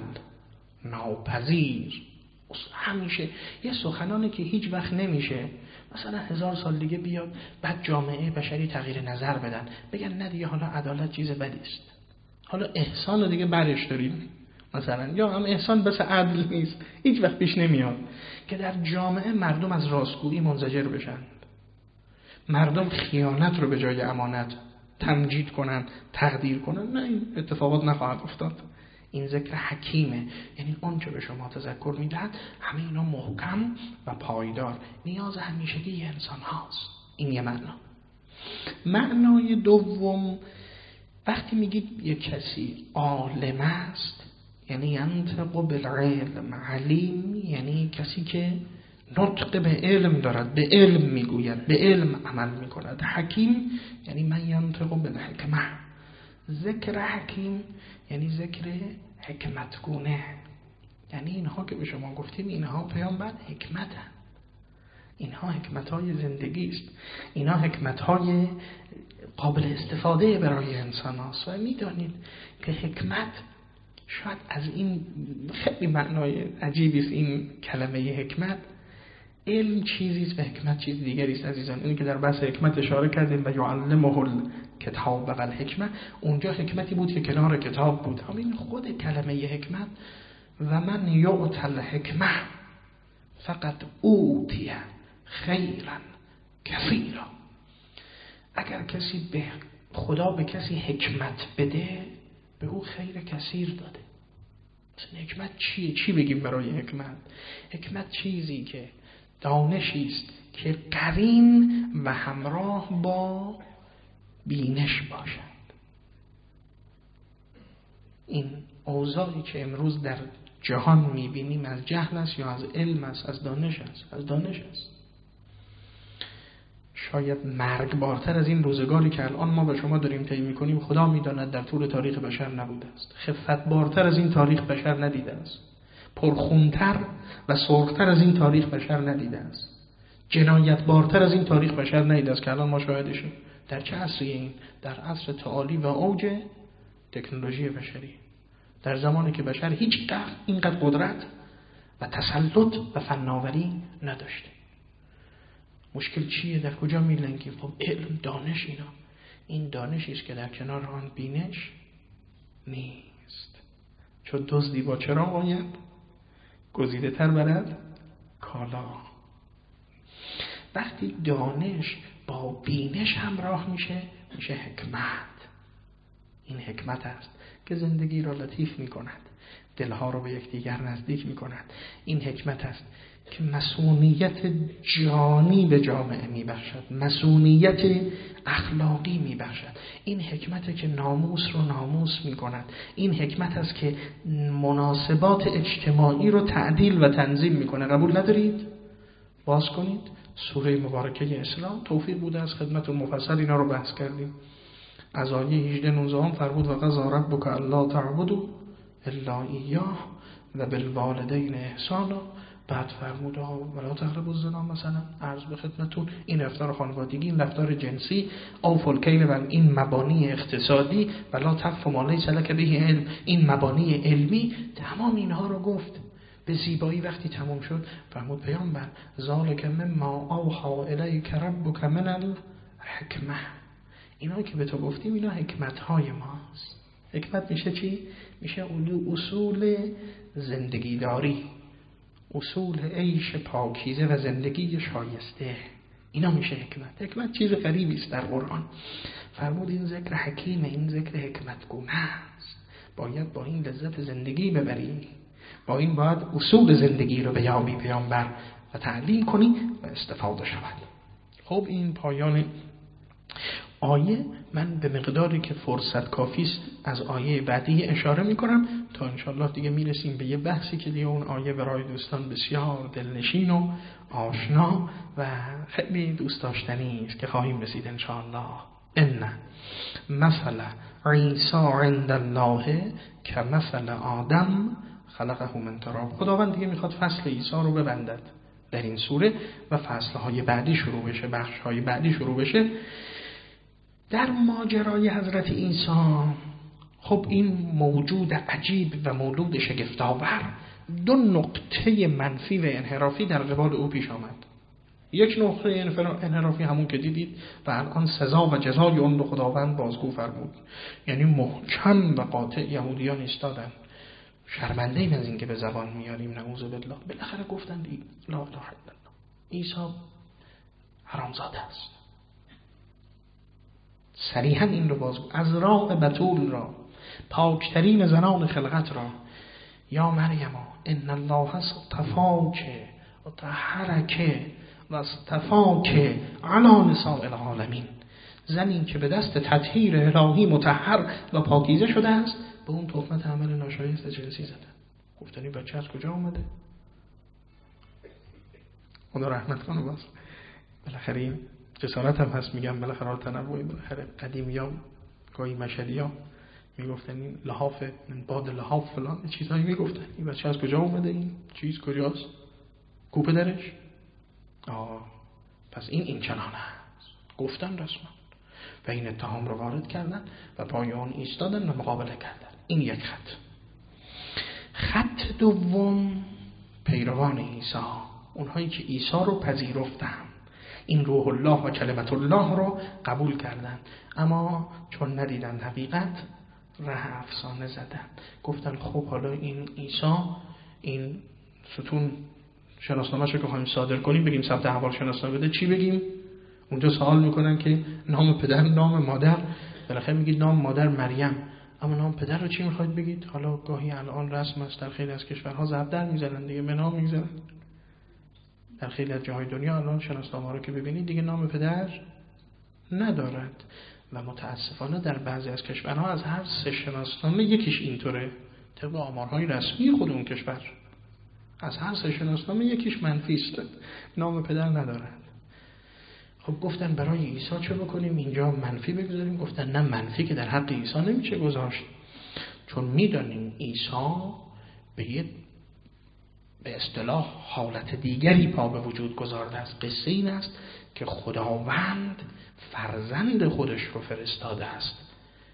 [SPEAKER 1] ناپذیر. همیشه یه سخنانه که هیچ وقت نمیشه مثلا هزار سال دیگه بیاد بعد جامعه بشری تغییر نظر بدن بگن نه دیگه حالا عدالت چیز بدی است، حالا احسان رو دیگه برش داریم مثلا، یا هم احسان بس عدل نیست، هیچ وقت پیش نمیاد که در جامعه مردم از راستگویی منزجر بشن، مردم خیانت رو به جای امانت تمجید کنن، تقدیر کنن. نه، این اتفاقات نخواهد افتاد. این ذکر حکیمه، یعنی اون چه به شما تذکر میدهد همه اینا محکم و پایدار، نیاز همیشگی انسان هاست. این یه معنا. معنای دوم، وقتی میگید یک کسی عالم است یعنی ینطق بالعلم، علیم یعنی کسی که نطق به علم دارد، به علم میگوید، به علم عمل میکند. حکیم یعنی من ینطق بالحکمه. ذکر حکیم یعنی ذکر حکمتگونه، یعنی اینها که به شما گفتیم اینها پیامبر حکمت هست، اینها حکمتهای زندگی است، اینها حکمتهای قابل استفاده برای انسان هست. و میدانید که حکمت شاید از این خیلی معنای عجیبی است این کلمه حکمت. علم چیزیست و حکمت چیز دیگری است عزیزان. اینی که در بحث حکمت اشاره کردیم و یعلمه الکتاب و الحکمه، اونجا حکمتی بود که کنار کتاب بود. همین خود کلمه حکمت و من یعطی الحکمه فقط اوتی خیرا کثیرا. اگر کسی به خدا به کسی حکمت بده به او خیر کثیر داده. مثلا حکمت چیه؟ چی بگیم برای حکمت؟ حکمت چیزی که دانشی است که قرین و همراه با بینش باشد. این اوضاعی که امروز در جهان میبینیم از جهل است یا از علم است، از دانش است، از دانش است. شاید مرگبارتر از این روزگاری که الان ما به شما داریم طی می‌کنیم خدا می‌داند در طول تاریخ بشر نبوده است. خفتبارتر از این تاریخ بشر ندیده است. پرخونتر و سرختر از این تاریخ بشر ندیده است. جنایتبارتر از این تاریخ بشر ندیده است که الان ما شاهدشیم. در چه عصری این؟ در عصر تعالی و اوج تکنولوژی بشری، در زمانی که بشر هیچ اینقدر قدرت و تسلط و فناوری نداشته. مشکل چیه؟ در کجا میلنگیم؟ خب علم، دانش. اینا این دانشی است که در کنار آن بینش نیست. چون دزدی با چراغ آید گزیده تر برد کالا. وقتی دانش با بینش همراه میشه میشه حکمت. این حکمت است که زندگی را لطیف میکند، دلها را به یکدیگر نزدیک میکند. این حکمت است که مسئولیت جانی به جامعه میبخشد، مسئولیت اخلاقی میبخشد. این حکمت که ناموس رو ناموس میکند. این حکمت است که مناسبات اجتماعی رو تعدیل و تنظیم میکنه. قبول ندارید؟ باز کنید سوره مبارکه اسراء. توفیق بوده از خدمت مفصل اینا رو بحث کردیم. از آیه هجده نوزده هم فرمود و قضا ربک الا تعبدوا الا ایاه و بالوالدین احسانا. بعد فرمود ولا تقربوا الزنا مثلا. عرض به خدمتون این رفتار خانوادگی، این رفتار جنسی، اوفوا الکیل و این مبانی اقتصادی، ولا تقف ما لیس لک به علم، این مبانی علمی. تمام اینها رو گفت به زیبایی. وقتی تمام شد فرمود پیامبر ذالک مما اوحی الیک ربک من الحکمه. اینا که به تو گفتیم اینا حکمت‌های ماست. حکمت میشه چی؟ میشه اصول زندگی داری، اصول عیش پاکیزه و زندگی شایسته. اینا میشه حکمت. حکمت چیز غریبی است در قرآن. فرمود این ذکر حکیم، این ذکر حکمت گونه است. باید با این لذت زندگی ببری، با این باید اصول زندگی رو بیابی پیامبر و تعلیم کنی و استفاده شود. خب این پایان آیه. من به مقداری که فرصت کافی است از آیه بعدی اشاره میکنم تا انشالله دیگه میرسیم به یه بحثی که دیگه اون آیه برای دوستان بسیار دلنشین و آشنا و خیلی دوست داشتنی است که خواهیم رسید انشالله. ان مثل عیسی عند الله کمثل آدم خلقه من تراب. خداوند دیگه میخواد فصل عیسی رو ببندد در این سوره و فصلهای بعدی شروع بشه، بخشهای بعدی شروع بشه. در ماجرای حضرت عیسی خب این موجود عجیب و مولود شگفت‌آور دو نقطه منفی و انحرافی در قبال او پیش آمد. یک نقطه انحرافی همون که دیدید و الان سزا و جزای اون رو خداوند بازگو فرمود. یعنی محکم و قاطع یهودیان ایستادن شرمنده این از این که به زبان میاریم نعوذ بالله. بالاخره گفتن لا اله الا الله، عیسی حرامزاده است. صریحا این رو بازگو. از راه بتول را، پاکترین زنان خلقت را، یا مریم ان الله اصطفاک و طهرک و اصطفاک علی نساء العالمین. زنی که به دست تطهیر الهی مطهر و پاکیزه شده است به اون تهمت عمل ناشایست جنسی زدن. گفتنی بچه از کجا اومده؟ خدا رحمت کنه. باز بالاخره این جسارت هم هست میگم بالاخره تنوعی. بالاخره قدیمی ها گاهی مشهدی ها میگفتن این لحاف من باد لحاف فلان چیزهایی میگفتن. این بچه از کجا اومده؟ این چیز کجاست؟ کوپه درش؟ آه پس این این چنانه هست. گفتن رسما و این اتهام رو وارد کردن و پای آن ایستادن و مقابله کردن. این یک خط. خط دوم پیروان عیسی، اونهایی که عیسی رو پذیرفتن، این روح الله و کلمت الله رو قبول کردن، اما چون ندیدن حقیقت ره افسانه زدن. گفتن خب حالا این عیسی، این ستون شناسنامه‌شو که خواهیم صادر کنیم بگیم ثبت احوال شناسنامه بده، چی بگیم؟ اونجا سوال میکنن که نام پدر، نام مادر. بالاخره میگید نام مادر مریم، اما نام پدر رو چی میخواید بگید؟ حالا گاهی الان رسم است در خیلی از کشورها زبدر میزنن دیگه، به نام میزنن. در خیلی از جاهای دنیا الان شناسنامه رو که ببینید دیگه نام پدر ندارد و متاسفانه در بعضی از کشورها از هر سه شناسنامه یکیش اینطوره. طبق آمارهای رسمی خود اون کشور از هر سه شناسنامه یکیش منفی است، نام پدر ندارد. خب گفتن برای عیسی چه بکنیم؟ اینجا منفی بگذاریم. گفتن نه، منفی که در حق عیسی نمیشه گذاشت، چون میدانیم عیسی به یه به اصطلاح حالت دیگری پا به وجود گذارده است. قصه این است که خداوند فرزند خودش رو فرستاده است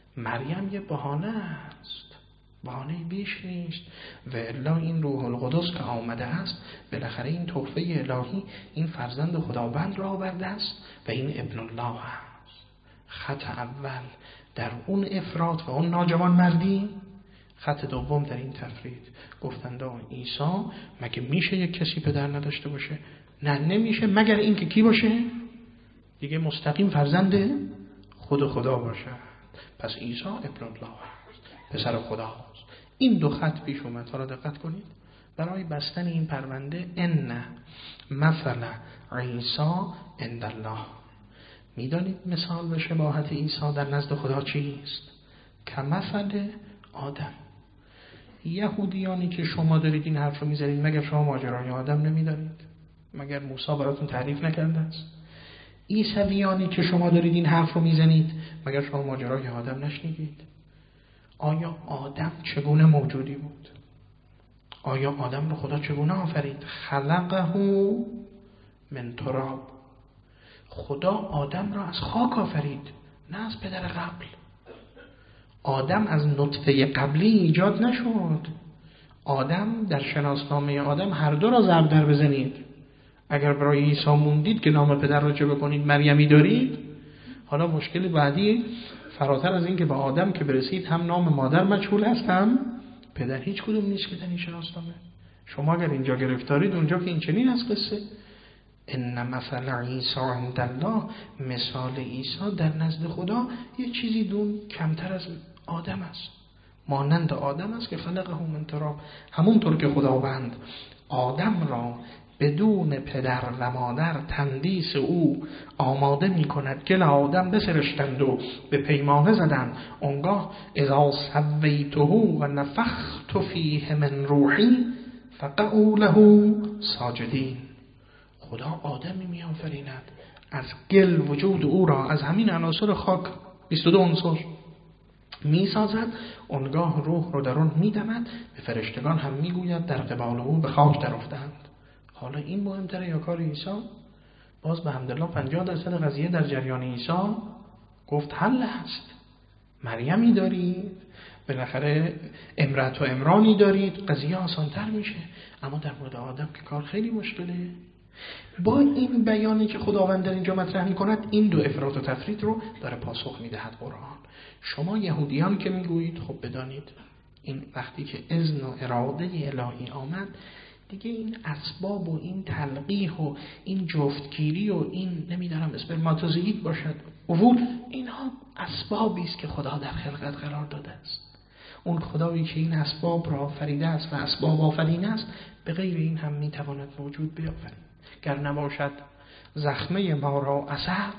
[SPEAKER 1] مریم یه بهانه است، بهانه بیش نیست. و الا این روح القدس که آمده است، بالاخره این تحفه الهی، این فرزند خداوند را آورده است و این ابن الله است. خط اول در اون افراد و اون ناجوان مردی، خط دوم در این تفرید. گفتند عیسی مگه میشه یک کسی پدر نداشته باشه؟ نه نمیشه، مگر این که کی باشه؟ دیگه مستقیم فرزند خود خدا باشه. پس عیسی ابن الله است، پسر خداست. این دو خط پیش اومد. حالا دقت کنید، برای بستن این پرونده ان مثل عیسی عند الله. میدانید مثال و شباهت عیسی در نزد خدا چیست؟ کمثل آدم. یهودیانی که شما دارید این حرف رو میزنید، مگر شما ماجرای آدم نمیدانید؟ مگر موسی براتون تعریف نکرده است؟ عیسویانی که شما دارید این حرف رو میزنید، مگر شما ماجرای آدم نشنیدید؟ آیا آدم چگونه موجودی بود؟ آیا آدم رو خدا چگونه آفرید؟ خلقه من تراب. خدا آدم را از خاک آفرید، نه از پدر قبل. آدم از نطفه قبلی ایجاد نشد. آدم در شناسنامه آدم هر دو را ضرب در بزنید. اگر برای عیسی موندید که نام پدر را چه بکنید؟ مریمی دارید. حالا مشکل بعدی فراتر از این که با آدم که برسید، هم نام مادر مجهول هست، هم پدر هیچ کدوم نیست که در این شناسنامه. شما اگر اینجا گرفتارید، اونجا که این چنین از قصه ان مثل عیسی عند الله، مثال عیسی در نزد خدا یه چیزی دون کمتر از آدم است، مانند آدم است که خلقه من تراب. همونطور که خداوند آدم را بدون پدر و مادر تندیس او آماده می کند که آدم بسرشتند و به پیمانه زدند، اونگاه اذا سویته و نفخت فیه من روحی فقعوا له ساجدین. خدا آدمی می آفریند از گل وجود او را از همین عناصر خاک بیست و دو عنصر می سازد، اونگاه روح رو در اون می دمد، به فرشتگان هم می گوید در قبال او به خاک در افتند. حالا این مهمتره یا کار عیسی؟ باز به حمدالله پنجاه درصد قضیه در جریان عیسی گفت حل است. مریمی دارید، بالاخره امرأت و عمرانی دارید، قضیه آسانتر میشه. اما در مورد آدم که کار خیلی مشکله. با این بیانی که خداوند در اینجا مطرح میکند، این دو افراط و تفرید رو داره پاسخ میدهد قرآن. شما یهودیان که میگویید، خب بدانید این وقتی که اذن و اراده الهی آمد، دیگه این اسباب و این تلقیح و این جفتگیری و این نمیدونم اسپرماتوزوئید باشد، اوول، اینها اسبابی است که خدا در خلقت قرار داده است. اون خدایی که این اسباب را آفریده است و اسباب آفرین است، به غیر این هم میتواند موجود بیافرید. گر نباشد زخمه ما را اثر،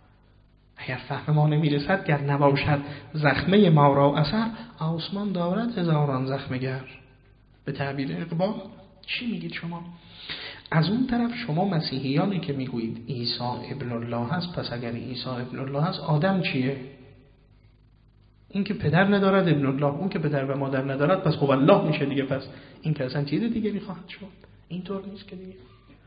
[SPEAKER 1] اگر فهم ما نمیرسد، گر نباشد زخمه ما را اثر، آسمان دارد هزاران زخمگر. به تعبیر اقبال چی میگید شما؟ از اون طرف شما مسیحیانی که میگویید عیسی ابن الله هست، پس اگر عیسی ابن الله هست، آدم چیه؟ این که پدر ندارد ابن الله، اون که پدر و مادر ندارد پس خب الله میشه دیگه. پس این که اصلا چیز دیگه میخواهد شد. اینطور نیست که دیگه.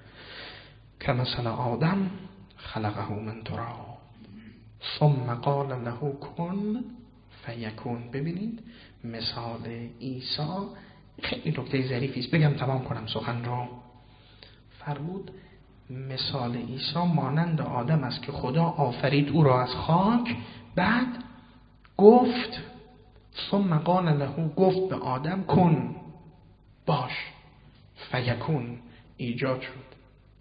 [SPEAKER 1] کمثل آدم خلقه من تراب ثم قال له کن فیکون. ببینید مثال عیسی خیلی نکته ظریفی است، بگم تمام کنم سخن را. فرمود مثال عیسی مانند آدم است که خدا آفرید او را از خاک، بعد گفت ثم قال له، گفت به آدم کن، باش، فیکون، ایجاد شد.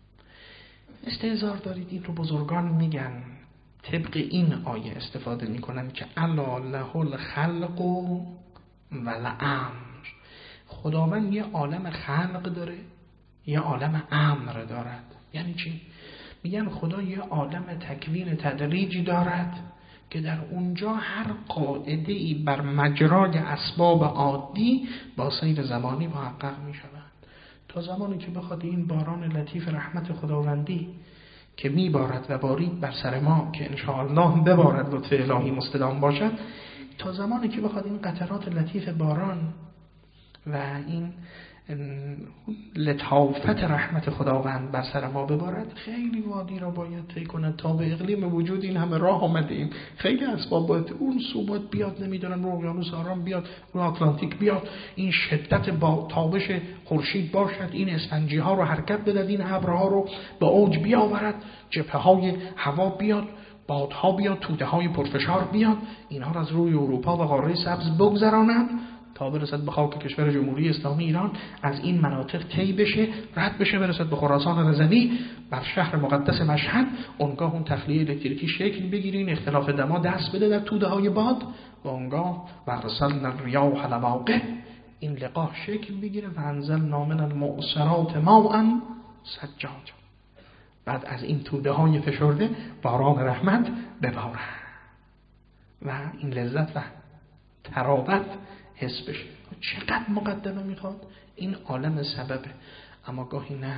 [SPEAKER 1] استهزار دارید، این رو بزرگان میگن، طبق این آیه استفاده میکنن که الا له الخلق و الامر. خداوند یه عالم خلق داره، یه عالم امر دارد. یعنی چی؟ میگن خدا یه عالم تکوین تدریجی دارد که در اونجا هر قاعده‌ای بر مجرای اسباب عادی با سیر زمانی محقق میشود، تا زمانی که بخواد این باران لطیف رحمت خداوندی که میبارد و بارید بر سر ما، که انشاءالله ببارد لطف الهی مستدام باشد، تا زمانی که بخواد این قطرات لطیف باران و این لطافت رحمت خداوند بر سر ما ببارد، خیلی وادی را باید طی کند تا به اقلیم وجود این همه راه آمدیم. خیلی اسباب باید اون سو باید بیاد، نمیدونم رو اقیانوس آرام بیاد، رو آتلانتیک بیاد، این شدت با تابش خورشید باشد، این اسفنجی ها رو حرکت بدهد، این ابرها رو به اوج بیاورد، جبهه های هوا بیاد، بادها بیاد، توده های پرفشار بیاد، اینها را از روی اروپا و قاره سبز بگذراند تا برسد به خاک کشور جمهوری اسلامی ایران، از این مناطق طی بشه، رد بشه، برسد به خراسان رضوی، بر شهر مقدس مشهد. اونگاه اون تخلیه الکتریکی شکل بگیره، این اختلاف دما دست بده در توده های باد، و اونگاه ورسلنا الریاح لواقع، این لقاح شکل بگیره و انزلنا من المعصرات ماء ثجاجا. بعد از این توده های فشرده باران رحمت بباره و این لذت و تراوت حس بشه. چقدر مقدمه میخواد؟ این عالم سببه، اما گاهی نه.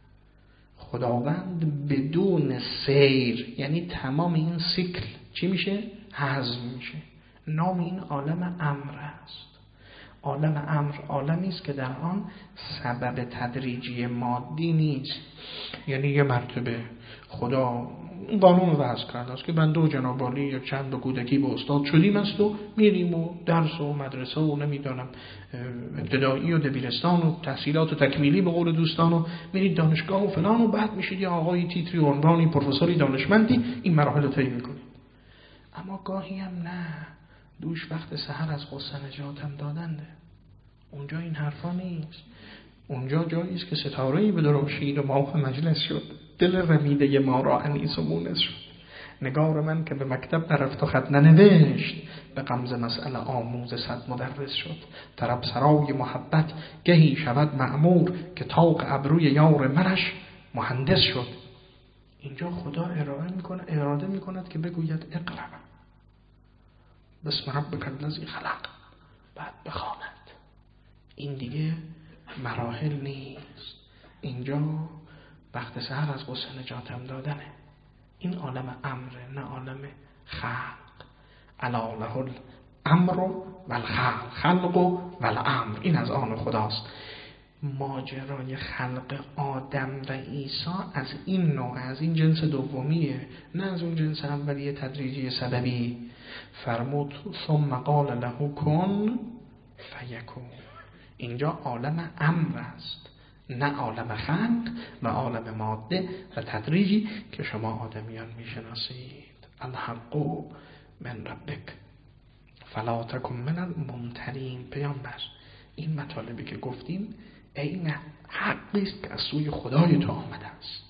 [SPEAKER 1] خداوند بدون سیر، یعنی تمام این سیکل چی میشه؟ هضم میشه. نام این عالم امر است. عالم امر عالمی است که در آن سبب تدریجی مادی نیست. یعنی یه مرتبه خدا قانون وضع کرده است که بنده و جناب عالی یا چند به کودکی به استاد شدیم است و میریم و درس و مدرسه و نمیدونم ابتدایی و دبیرستان و تحصیلات و تکمیلی به قول دوستان و میرید دانشگاه و فلان و بعد میشید یه آقای تیتری و عنوانی پروفسوری دانشمندی، این مراحل رو طی میکنید. اما گاهی هم نه، دوش وقت سحر از غصه نجاتم دادنده. اونجا این حرفا نیست. اونجا جایی است که ستاره‌ای بدرخشید و ماه مجلس شد، دل رمیده ما را انیس و مونس شد. نگار من که به مکتب نرفت و خط ننوشت، به غمزه مسئله آموز صد مدرس شد. طرب سرای محبت گهی شود معمور، که طاق ابروی یار منش مهندس شد. اینجا خدا ارائه میکنه، اراده میکند که بگوید اقرأ بسم ربک الذی خلق، بعد بخواند. این دیگه مراحل نیست. اینجا وقت سحر از غصه نجاتم دادنه. این عالم امره، نه عالم خلق. الا له الامر و الخلق، خلق و الامر، این از آن خداست. ماجرای خلق آدم و عیسی از این نوع، از این جنس دومیه، نه از اون جنس اولیه تدریجی سببی. فرمود ثم قال له کن فیکون. اینجا عالم امر است، نه عالم خلق و عالم ماده و تدریجی که شما آدمیان میشناسید. الحق من ربک فلا تکن من الممترین. پیامبر، این مطالبی که گفتیم عین حقی است که از سوی خدای تو آمده است.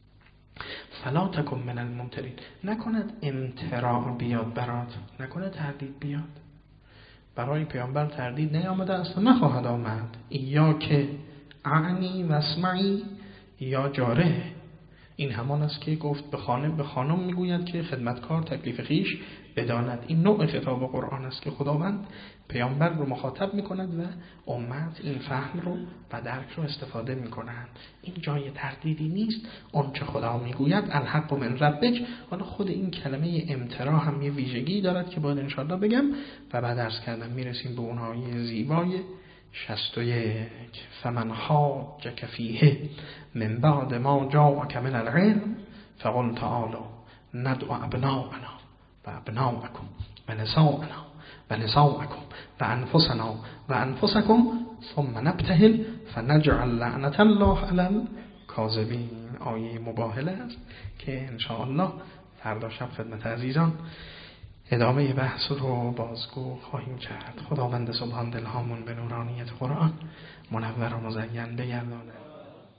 [SPEAKER 1] فلا تکن من الممترین، نکند امتراع بیاد برات، نکند تردید بیاد. برای پیامبر تردید نیامده است و نخواهد آمد. یا که اعنی و اسمعی یا جاره، این همان است که گفت به خانم به خانم میگوید که خدمتکار تکلیف خیش بداند. این نوع خطاب قرآن است که خداوند پیامبر رو مخاطب میکند و امت این فهم رو و درک رو استفاده میکنند. این جای تردیدی نیست. اون چه خدا میگوید الحق من ربک. حالا خود این کلمه امترا هم یه ویژگی دارد که باید انشاءالله بگم و بعد عرض کردم میرسیم به اونهای زیبای شصت و یک. فمن حاجک فیه من بعد ما جاءک من العلم فقل تعالوا ندعو ابناءنا و ابناءکم و نساءنا و نساءکم و انفسنا و انفسکم ثم نبتهل فنجعل لعنت الله علی الکاذبین. آیه مباهله است که انشاءالله فردا شب خدمت عزیزان ادامه بحث رو بازگو خواهیم کرد. خداوند سبحان دلهامون به نورانیت قرآن منور و مزین بگرداند.